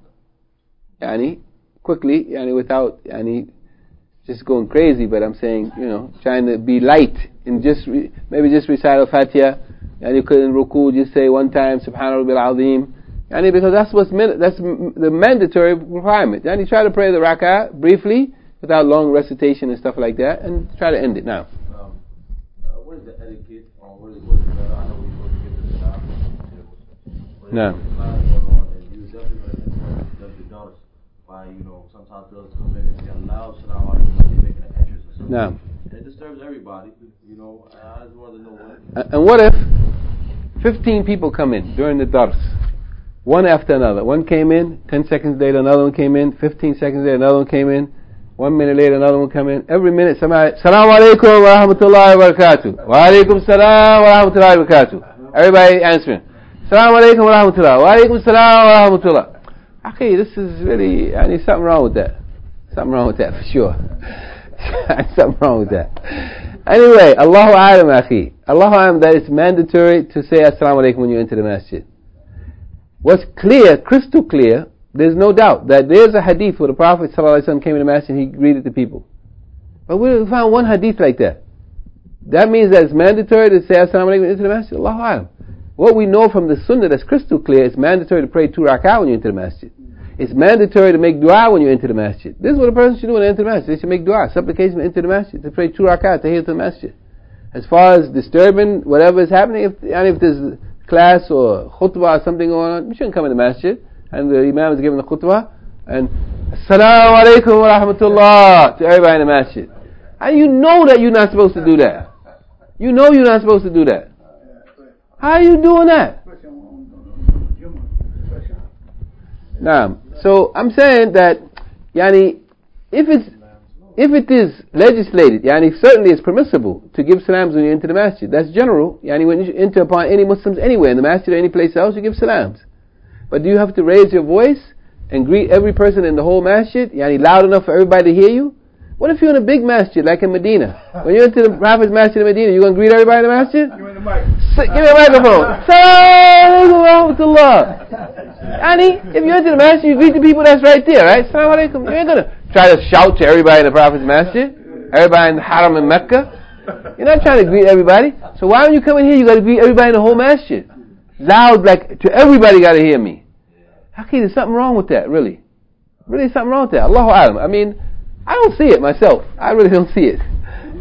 yani, quickly, yani, without, yani, just going crazy, but I'm saying, you know, trying to be light, and just, re- maybe just recite al-Fatiha, and you couldn't ruku, just say one time, Subhana Rabbil Azim, yani, because that's what's, min- that's m- the mandatory requirement. Yani, try to pray the rak'ah briefly, without long recitation and stuff like that, and try to end it now. um, uh, what is the etiquette, or what is, what is the, I know we're supposed to get the salam to the No. class going on, and you definitely going to influence the daughters by, you know, sometimes those come in and they allow salam alaikum, they're making an entrance or something. No. And it disturbs everybody, you know. I just wanted to know what. Uh, and what if fifteen people come in during the dars, one after another? One came in, ten seconds later another one came in, fifteen seconds later another one came in, one minute later another one came in. Every minute somebody, Assalamu alaikum wa rahmatullahi wa barakatuh. Wa alaikum salam wa rahmatullahi wa barakatuh. Everybody answering. Assalamu alaikum wa rahmatullah. Wa alaikum salam wa rahmatullah. Okay, this is really, I need something wrong with that. Something wrong with that for sure. Something wrong with that. Anyway, Allahu A'lam, akhi. Allahu A'lam, that it's mandatory to say Assalamu alaikum when you enter the masjid. What's clear, crystal clear, there's no doubt that there's a hadith where the Prophet ﷺ came in the masjid and he greeted the people. But we found one hadith like that. That means that it's mandatory to say Assalamu alaikum when you enter the masjid. Allahu A'lam. What we know from the sunnah that's crystal clear, it's mandatory to pray two rak'ah when you enter the masjid. It's mandatory to make dua when you enter the masjid. This is what a person should do when they enter the masjid. They should make dua, supplication when they enter the masjid, to pray two rak'ah, tahiyat to the masjid. As far as disturbing whatever is happening, if, and if there's class or khutbah or something going on, you shouldn't come in the masjid. And the imam is giving the khutbah, and Assalamu alaikum wa rahmatullah to everybody in the masjid. And you know that you're not supposed to do that. You know you're not supposed to do that. How are you doing that? Nah. So I'm saying that, yani, if it's if it is legislated, yani, certainly it's permissible to give salams when you enter the masjid. That's general. Yani, when you enter upon any Muslims anywhere in the masjid or any place else, you give salams. But do you have to raise your voice and greet every person in the whole masjid, yani, loud enough for everybody to hear you? What if you're in a big masjid, like in Medina? When you enter the Prophet's masjid in Medina, you going to greet everybody in the masjid? Give me the mic. S- give me a microphone. Assalamu alaikum wa rahmatullah. Yani, if you enter the masjid, you greet the people that's right there, right? Assalamu alaikum. You ain't going to try to shout to everybody in the Prophet's masjid, everybody in the Haram in Mecca. You're not trying to greet everybody. So why when you come in here, you got to greet everybody in the whole masjid? Loud, like, to everybody got to hear me. Okay, there's something wrong with that, really. Really something wrong with that. Allahu A'lam. I mean, I don't see it myself. I really don't see it.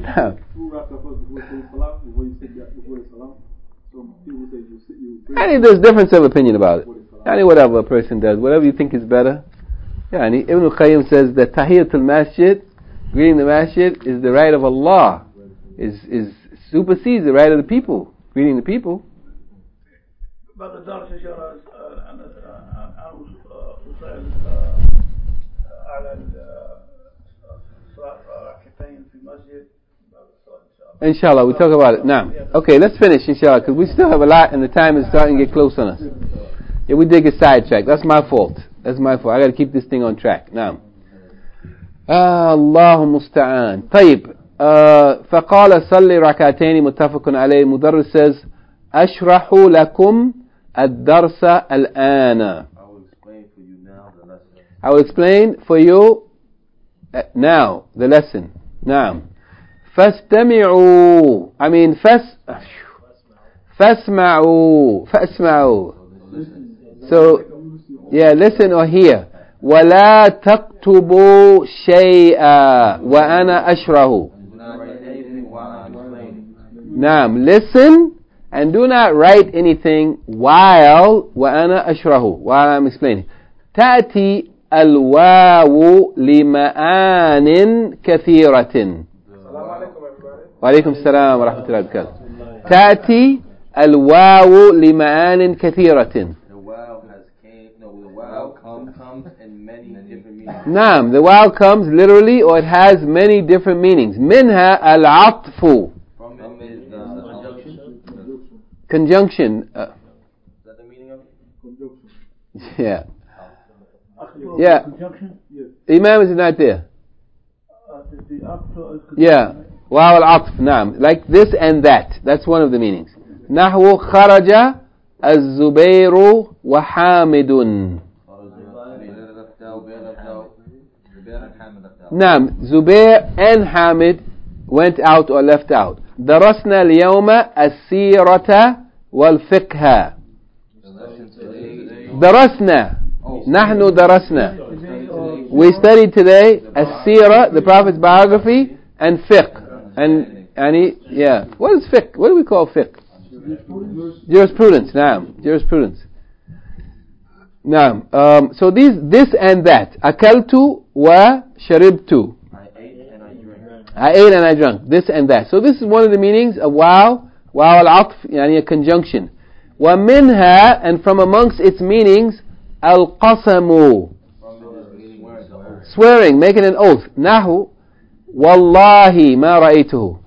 I think there's difference of opinion about it. I think whatever a person does, whatever you think is better. Yeah, and Ibn al-Qayyim says that Tahiyatul Masjid, greeting the Masjid, is the right of Allah. Is is supersedes the right of the people, greeting the people. بعد الدرس إن شاء الله عن عن وسائل على الصلاة ركعتين في المسجد. Inshallah, we'll talk about it now. Okay, let's finish, inshallah, because we still have a lot and the time is starting to get close on us. Yeah, we did get sidetracked. That's my fault. That's my fault. I got to keep this thing on track. Now. الله المستعان. طيب. فقال صلي ركعتين متفق عليه. مدرس says أشرح لكم الدرس الآن. I will explain for you now the lesson. I will explain for you uh, now the lesson. نعم. فاستمعوا. I mean فس فاسمعوا فاسمعوا. So yeah, listen or hear. ولا تكتبوا شيئا وأنا أشرح. نعم. Listen and do not write anything while وأنا أشرح, while I'm explaining. تأتي الواو لمعان كثيرة. وعليكم السلام ورحمة الله وبركاته. تأتي الواو لمعان كثيرة. The wow has came, no, the wow comes, comes in many different meanings. نعم, the wow comes literally or it has many different meanings. منها العطف. From it is the conjunction. Conjunction. Uh, Is that the meaning of it? yeah. Yeah. Conjunction. The Imam is not there. Uh, the, the Yeah. Wow al-atf, naam. Like this and that. That's one of the meanings. نحو خرج الزبير وحامد. نعم. Zubair and Hamid went out or left out. درسنا اليوم السيرة والفقه. درسنا. نحن درسنا. We studied today السيرة, the Prophet's biography, and fiqh. And, and he, yeah. What is fiqh? What do we call fiqh? Jurisprudence. Naam. Jurisprudence. Naam. Um, so these, this and that. Akaltu wa sharibtu. I ate and I drank. I ate and I drank. This and that. So this is one of the meanings of wow. Wow al-atf, yani a conjunction. Wa minha, and from amongst its meanings, al-qasamu. Swearing, making an oath. Nahu. Wallahi ma ra'aytuhu.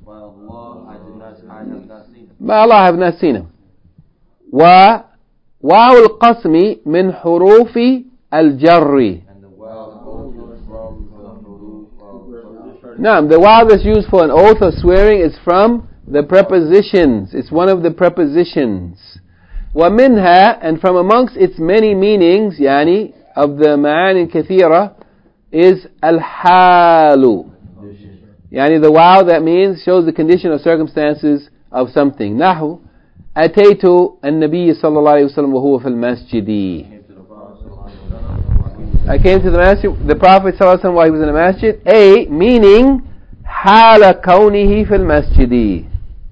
Ma Allah, I have not seen him. Wa واو القسم من حروف الجر. Now, the wow that's used for an oath or swearing is from the prepositions. It's one of the prepositions. ومنها, and from amongst its many meanings, يعني of the معاني كثيرة, is الحال. يعني the wow that means shows the condition or circumstances of something. نحو أتيت النبي صلى الله عليه وسلم وهو في المسجد. I came to the masjid, the Prophet صلى الله عليه وسلم while he was in the masjid. A, meaning حال كونه في المسجد.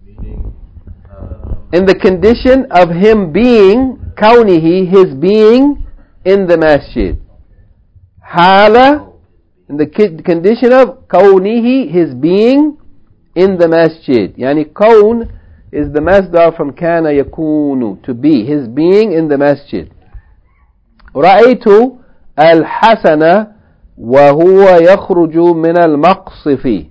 In the condition of him being, كونه, his being in the masjid. حال, in the condition of كونه, his being in the masjid. يعني كون is the masdar from kana yakunu, to be, his being in the masjid. رأيت الحسن وهو يخرج من المقصف.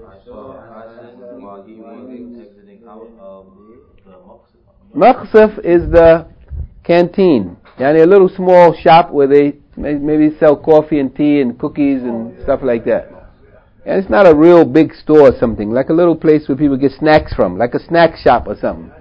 Maqsif is the canteen, yani a little small shop where they maybe sell coffee and tea and cookies and stuff like that. And it's not a real big store or something, like a little place where people get snacks from, like a snack shop or something.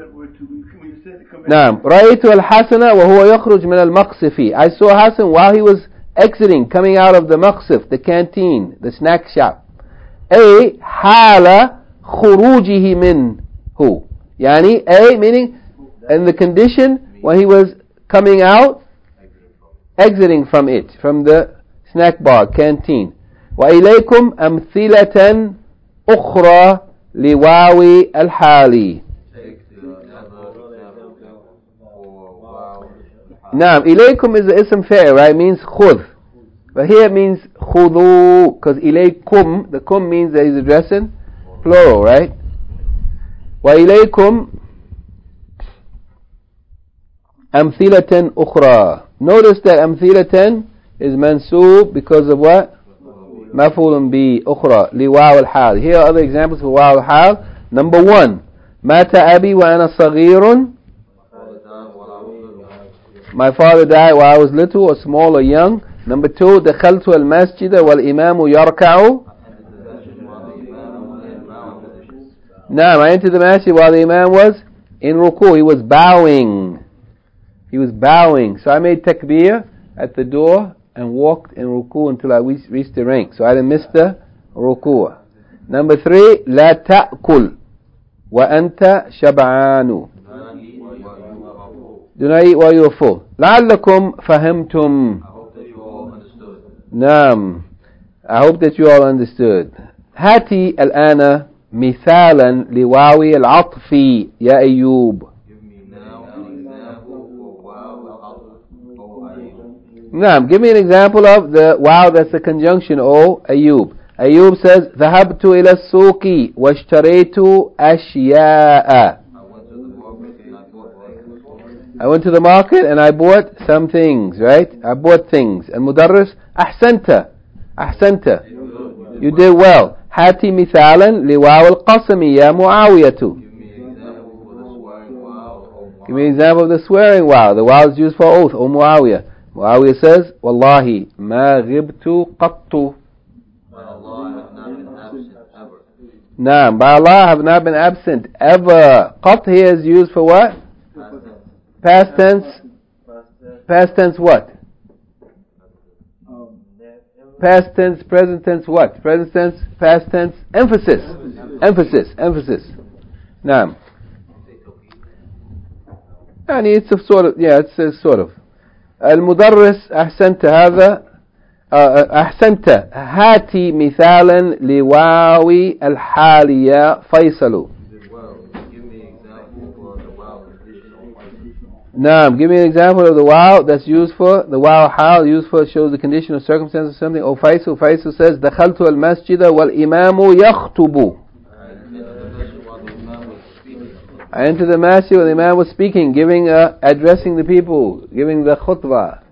نعم. رأيت الحسن وهو يخرج من المقصف. I saw Hassan while he was exiting, coming out of the maqsif, the canteen, the snack shop. A, حال خروجه منه. يعني A, meaning in the condition when he was coming out, exiting from it, from the snack bar, canteen. وإليكم أمثلة أخرى لواو الحال. نعم. إليكم is the اسم فاعل, right? It means خذ. But here it means خذوا, because إليكم, the kum means that he's addressing plural, right? وإليكم أمثلة أخرى. Notice that أمثلة is mansoob because of what? مفعول به أخرى لواو الحال. Here are other examples for واو الحال. Number one, مات أبي وأنا صغير. My father died while I was little or small or young. Number two, دخلت المسجد والإمام يركع. Now I entered the masjid while the imam was in ruku. He was bowing. He was bowing. So I made takbir at the door and walked in ruku until I reached the rank. So I didn't miss the ruku. Number three, لا تأكل وأنت شبعان. Do not eat while you are full. لعلكم فهمتم. نعم. I hope that you all understood. هاتي الآن مثالا لواو العطف يا أيوب. نعم. Give me an example of the wow that's a conjunction, O Ayub. Ayub says ذهبت إلى السوق واشتريت أشياء. I went to the market and I bought some things, right? I bought things. And Mudarris, أحسنت. أحسنت. You did well. هاتي مثالا لواو القسم يا معاوية. Give me an example of the swearing wow. The wow is used for oath, O Muawiyah. Muawiyah says, والله ما غبت قط. Naam. By Allah, I have not been absent ever. Qat here is used for what? Past tense. Past tense what? Past tense, present tense what? Present tense, past tense, emphasis. Emphasis, emphasis. Naam. يعني it's a sort of, yeah, it's a sort of. المدرس أحسنت هذا أحسنت هاتي مثالا لواو الحالية فيصل. Naam, give me an example of the wow that's used for, the wow hal used for shows the condition or circumstance or something. Oh, Faisal, Faisal says, دخلت المسجد والإمام يخطب. I entered the masjid when the imam was speaking, giving, uh, addressing the people, giving the khutbah.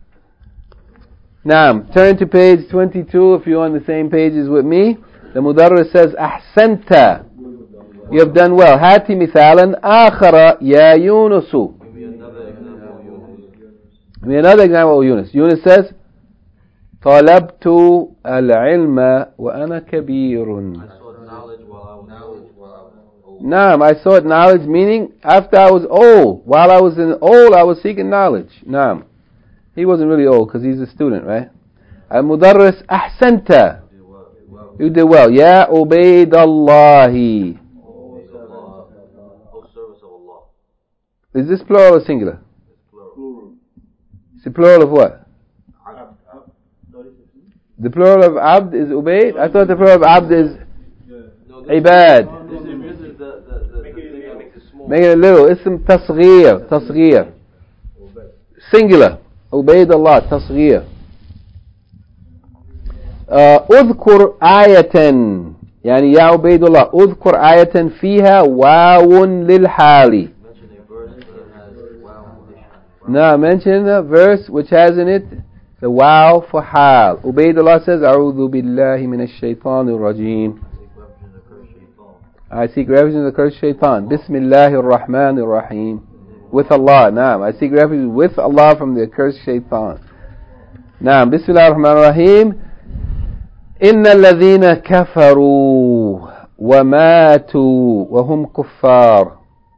Now, turn to page twenty-two if you're on the same pages with me. The Mudarris says, أحسنت. You have done well. هاتي مثالا آخر يا يونس. Give me another example of Yunus. Yunus says, طلبت العلم وأنا كبير. Naam, I sought knowledge, meaning after I was old. While I was in old, I was seeking knowledge. Naam. He wasn't really old because he's a student, right? Al-Mudarris أحسنت. You did well. Ya Ubayd Allahi. Is this plural or singular? It's the plural of what? The plural of Abd is Ubayd? I thought the plural of Abd is Ibad. Make it a little. Ism tasghir. Tasghir. Singular. Ubayd Allah. Tasghir. أذكر آية يعني يا عبيد الله أذكر آية فيها واو للحال. Now mention a verse which has in it the wow for hal. Ubaydullah says, أعوذ بالله من الشيطان الرجيم. I seek refuge in the cursed shaitan. Bismillahir Rahmanir Rahim. With Allah. Naam. I seek refuge with Allah from the cursed shaitan. Naam. Bismillahir Rahmanir Rahim. إن الذين كفروا وماتوا وهم كفار.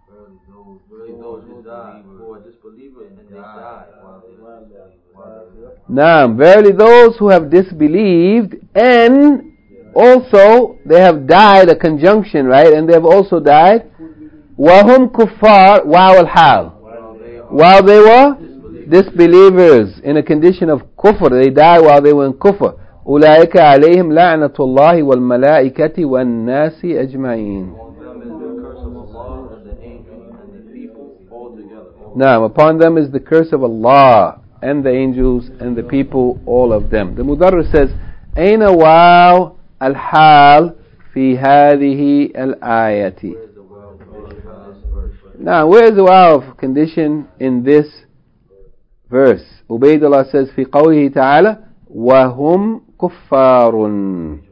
Naam, verily those who have disbelieved and also they have died, a conjunction, right? And they have also died. وَهُمْ كُفَّارٌ واو الحال. While they were disbelievers in a condition of kufr. They died while they were in kufr. أُولَٰئِكَ عَلَيْهِمْ لَعْنَةُ اللَّهِ وَالْمَلَائِكَةِ وَالنَّاسِ أَجْمَعِينَ. Now, upon them is the curse of Allah and the angels and the people, all of them. The Mudarris says, أين واو الحال في هذه الآية. Now, where is the wow of condition in this verse? Ubaydullah says, في قوله تعالى وهم كفار.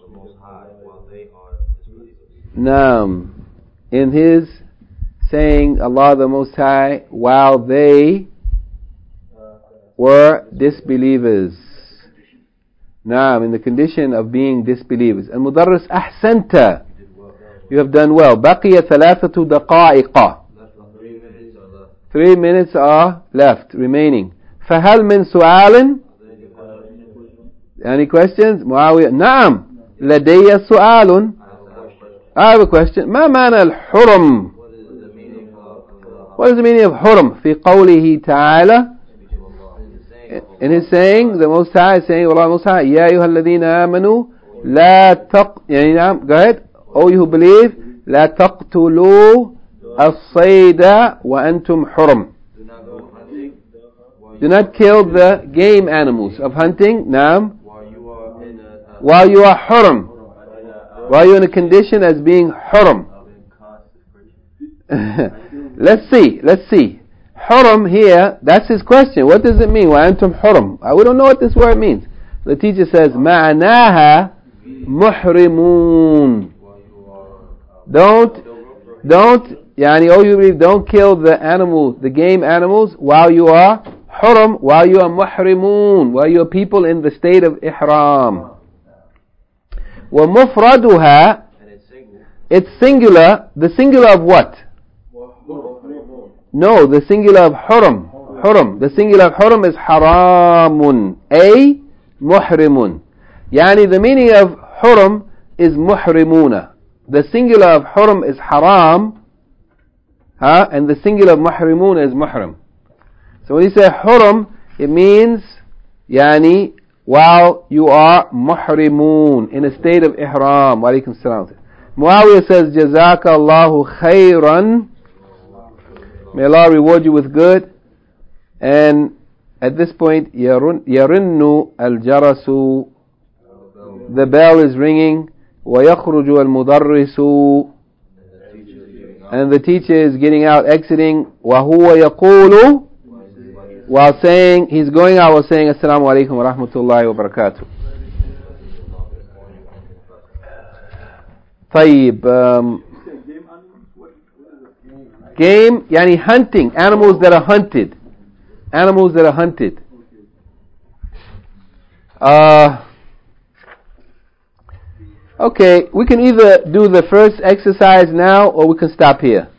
Now, in his saying, Allah the Most High, while they were disbelievers. Now, in the condition of being disbelievers. Al-Mudarris أحسنت. You have done well. بقي ثلاثة دقائق. Three minutes are left, remaining. فهل من سؤال? Any questions? معاوية. نعم. لدي سؤال. I have a question. ما معنى الحرم? What is the meaning of حرم? في قوله تعالى. In his saying, the Most High is saying, Allah Most High, يا أيها الذين آمنوا لا تق... يعني نعم, go ahead. Oh, you who believe, لا تقتلوا الصيد وأنتم حرم. Do not kill the game animals of hunting, naam, while you are hurum, while you're in a condition as being hurum. Let's see, let's see. Hurum here, that's his question. What does it mean? وَأَنْتُمْ حُرُمْ. We don't know what this word means. The teacher says, مَعْنَاهَا مُحْرِمُونَ. Don't, don't, yani, oh you believe, don't kill the animals, the game animals, while you are hurum, while you are muhrimun, while you are people in the state of ihram. وَمُفْرَدُهَا. it's singular. The singular of what? No, the singular of hurum. Hurum. The singular of hurum is haramun. A muhrimun. Yani the meaning of hurum is muhrimuna. The singular of hurum is haram, huh? And the singular of muhrimuna is muhrim. So when you say hurum, it means yani while you are muhrimun, in a state of ihram. Wa alaikum salam. Muawiyah says, Jazaka Allahu khayran. May Allah reward you with good. And at this point, yarinnu al-jarasu. The bell is ringing. وَيَخْرُجُ الْمُدَرِّسُ. And the teacher is getting out, exiting. وَهُوَ يَقُولُ. While saying, he's going out while saying, Assalamu alaikum wa rahmatullahi wa barakatuh. طيب. Um, game, yani hunting. Animals that are hunted. Animals that are hunted. Uh, okay, we can either do the first exercise now or we can stop here.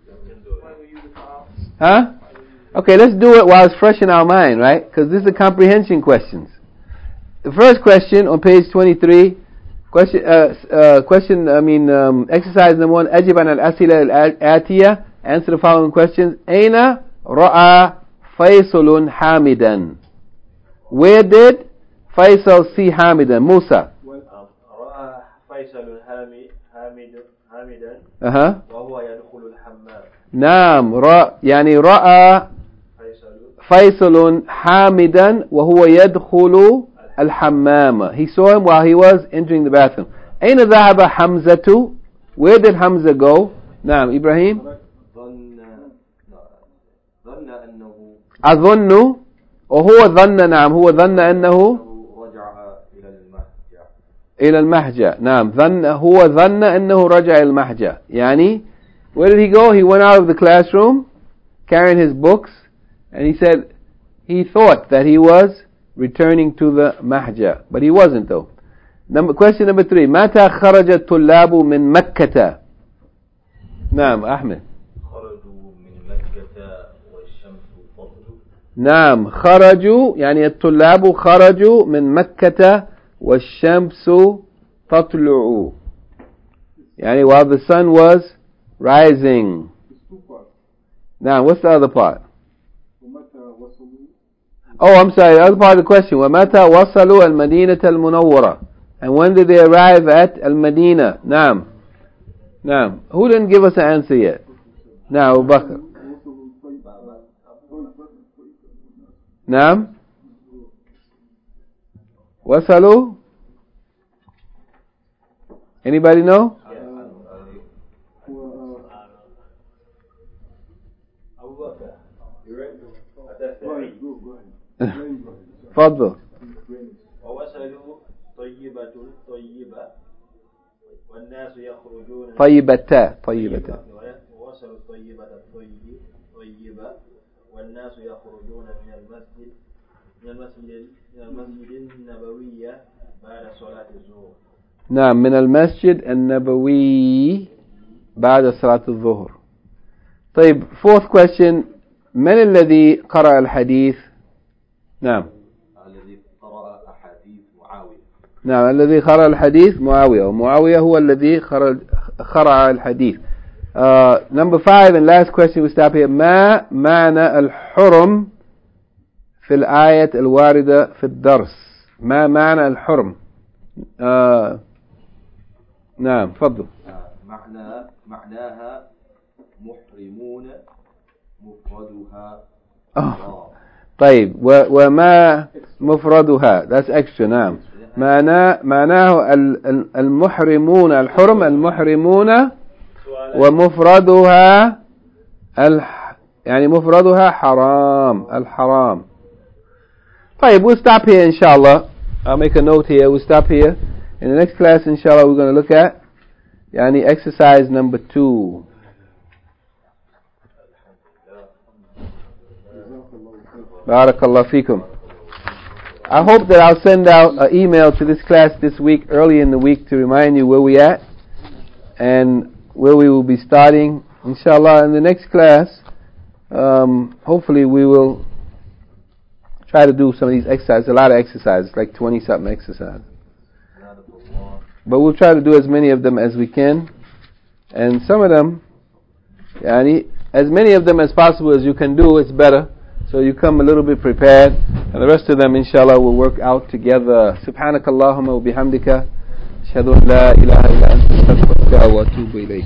Huh? Okay, let's do it while it's fresh in our mind, right? Because this is the comprehension questions. The first question on page twenty-three, question, uh, uh, question, I mean, um, exercise number one, أجب عن الأسئلة الآتية. Answer the following questions. أين رأى فيصل حامدا? Where did Faisal see Hamidan? Musa. رأى فيصل حامدا أها. وهو يدخل الحمام. نعم. رأى يعني رأى فيصل حامدا وهو يدخل الحمام. He saw him while he was entering the bathroom. أين ذهب حمزة? Where did Hamza go? نعم. إبراهيم. ظن ظن أنه أظن وهو ظن. نعم هو ظن أنه رجع إلى المهجع. إلى المهجع. نعم ظن هو ظن أنه رجع إلى المهجع. يعني where did he go? He went out of the classroom carrying his books, and he said he thought that he was returning to the mahja, but he wasn't though. Number, question number three. متى خرج الطلاب من مكة? نعم أحمد. خرجوا من مكة والشمس تطلع. نعم خرجوا يعني الطلاب خرجوا من مكة والشمس تطلع. يعني while the sun was rising. Now what's the other part? Oh, I'm sorry, the other part of the question. ومتى وصلوا المدينة المنورة? And when did they arrive at Al-Madinah? نعم. نعم. Who didn't give us an answer yet? Now, Abu Bakr. نعم. وصلوا? Anybody know? تفضل. ووصلوا طيبة طيبة والناس يخرجون. طيبتا طيبتا. ووصلوا طيبة طيب طيبة والناس يخرجون من المسجد من المسجد من المسجد النبوي بعد صلاة الظهر. نعم من المسجد النبوي بعد صلاة الظهر. طيب fourth question. من الذي قرأ الحديث؟ نعم. الذي قرأ أحاديث معاوية. نعم الذي قرأ الحديث معاوية. ومعاوية هو الذي قرأ الحديث. uh, Number five and last question we stop here. ما معنى الحرم في الآية الواردة في الدرس؟ ما معنى الحرم؟ uh, نعم تفضل. معنى معناها محرمون مفردها. oh. طيب وما مفردها؟ That's extra. نعم معناه معناه المحرمون الحرم المحرمون ومفردها الح يعني مفردها حرام الحرام. طيب we'll stop here inshallah. I'll make a note here. We'll stop here. In the next class inshallah we're going to look at يعني exercise number two. Barakallah feekum. I hope that I'll send out an email to this class this week, early in the week, to remind you where we at. and where we will be starting, inshallah, in the next class. Um, hopefully we will try to do some of these exercises, a lot of exercises, like twenty something exercises. But we'll try to do as many of them as we can. And some of them, yani, as many of them as possible as you can do, it's better. So you come a little bit prepared. And the rest of them, inshallah, will work out together. Subhanakallahumma wa bihamdika. Ashhadu an la ilaha illa anta astaghfiruka wa atubu ilayk.